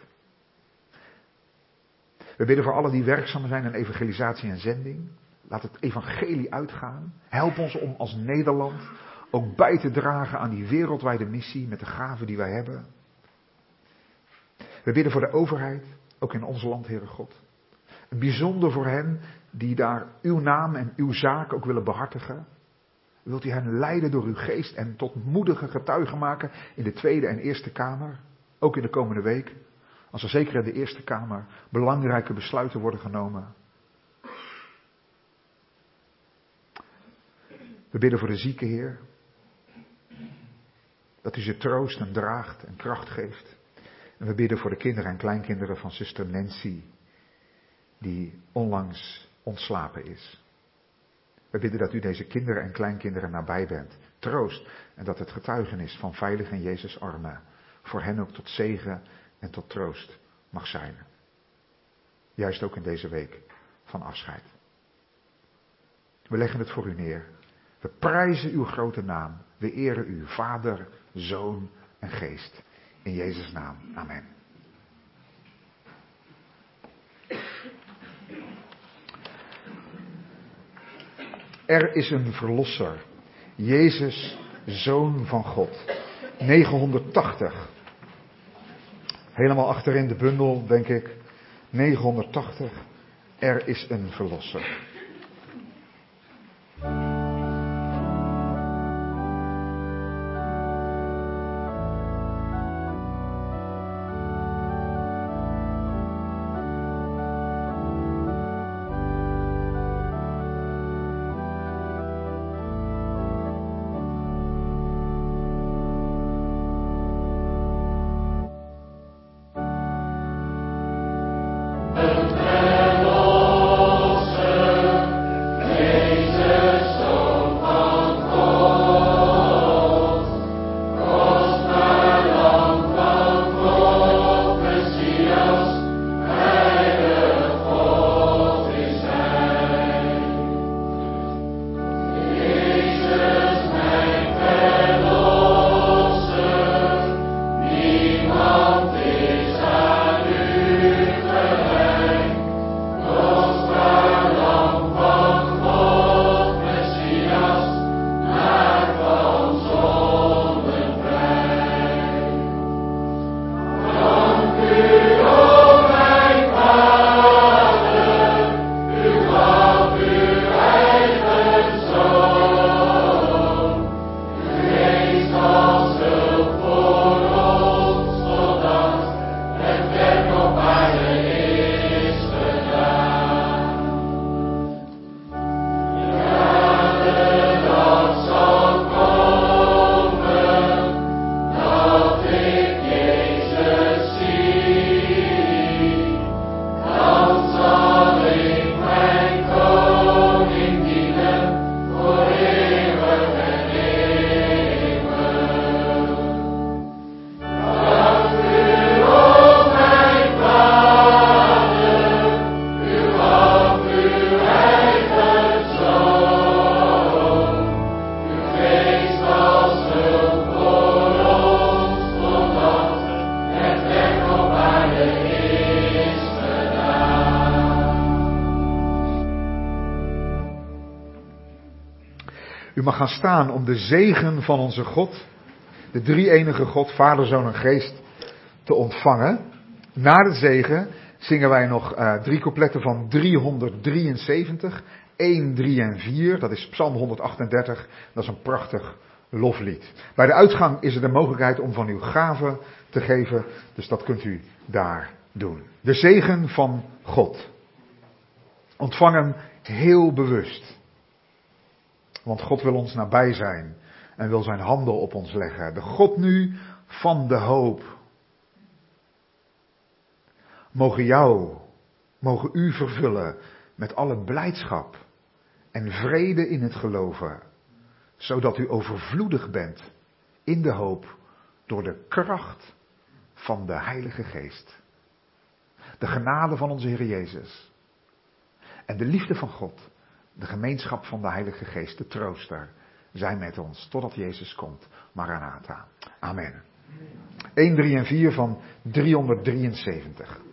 We bidden voor allen die werkzaam zijn in evangelisatie en zending. Laat het evangelie uitgaan. Help ons om als Nederland ook bij te dragen aan die wereldwijde missie met de gaven die wij hebben. We bidden voor de overheid, ook in ons land, Heere God. En bijzonder voor hen die daar uw naam en uw zaak ook willen behartigen. Wilt u hen leiden door uw geest en tot moedige getuigen maken in de Tweede en Eerste Kamer. Ook in de komende week. Als er zeker in de Eerste Kamer belangrijke besluiten worden genomen. We bidden voor de zieke, Heer. Dat u ze troost en draagt en kracht geeft. En we bidden voor de kinderen en kleinkinderen van zuster Nancy, die onlangs ontslapen is. We bidden dat u deze kinderen en kleinkinderen nabij bent. Troost en dat het getuigenis van veilig in Jezus' armen voor hen ook tot zegen en tot troost mag zijn. Juist ook in deze week van afscheid. We leggen het voor u neer. We prijzen uw grote naam. We eren u, Vader, Zoon en Geest. In Jezus' naam. Amen. Er is een verlosser. Jezus, Zoon van God. negenhonderdtachtig. Helemaal achterin de bundel, denk ik. negenhonderdtachtig. Er is een verlosser. U mag gaan staan om de zegen van onze God, de drie-enige God, Vader, Zoon en Geest, te ontvangen. Na de zegen zingen wij nog uh, drie coupletten van driehonderddrieënzeventig, één, drie en vier. Dat is Psalm honderdachtendertig, dat is een prachtig loflied. Bij de uitgang is er de mogelijkheid om van uw gaven te geven, dus dat kunt u daar doen. De zegen van God. Ontvang hem heel bewust. Want God wil ons nabij zijn en wil zijn handen op ons leggen. De God nu van de hoop. Mogen jou, mogen u vervullen met alle blijdschap en vrede in het geloven. Zodat u overvloedig bent in de hoop door de kracht van de Heilige Geest. De genade van onze Heer Jezus. En de liefde van God. De gemeenschap van de Heilige Geest, de trooster, zijn met ons totdat Jezus komt. Maranatha. Amen. een, drie en vier van driehonderddrieënzeventig.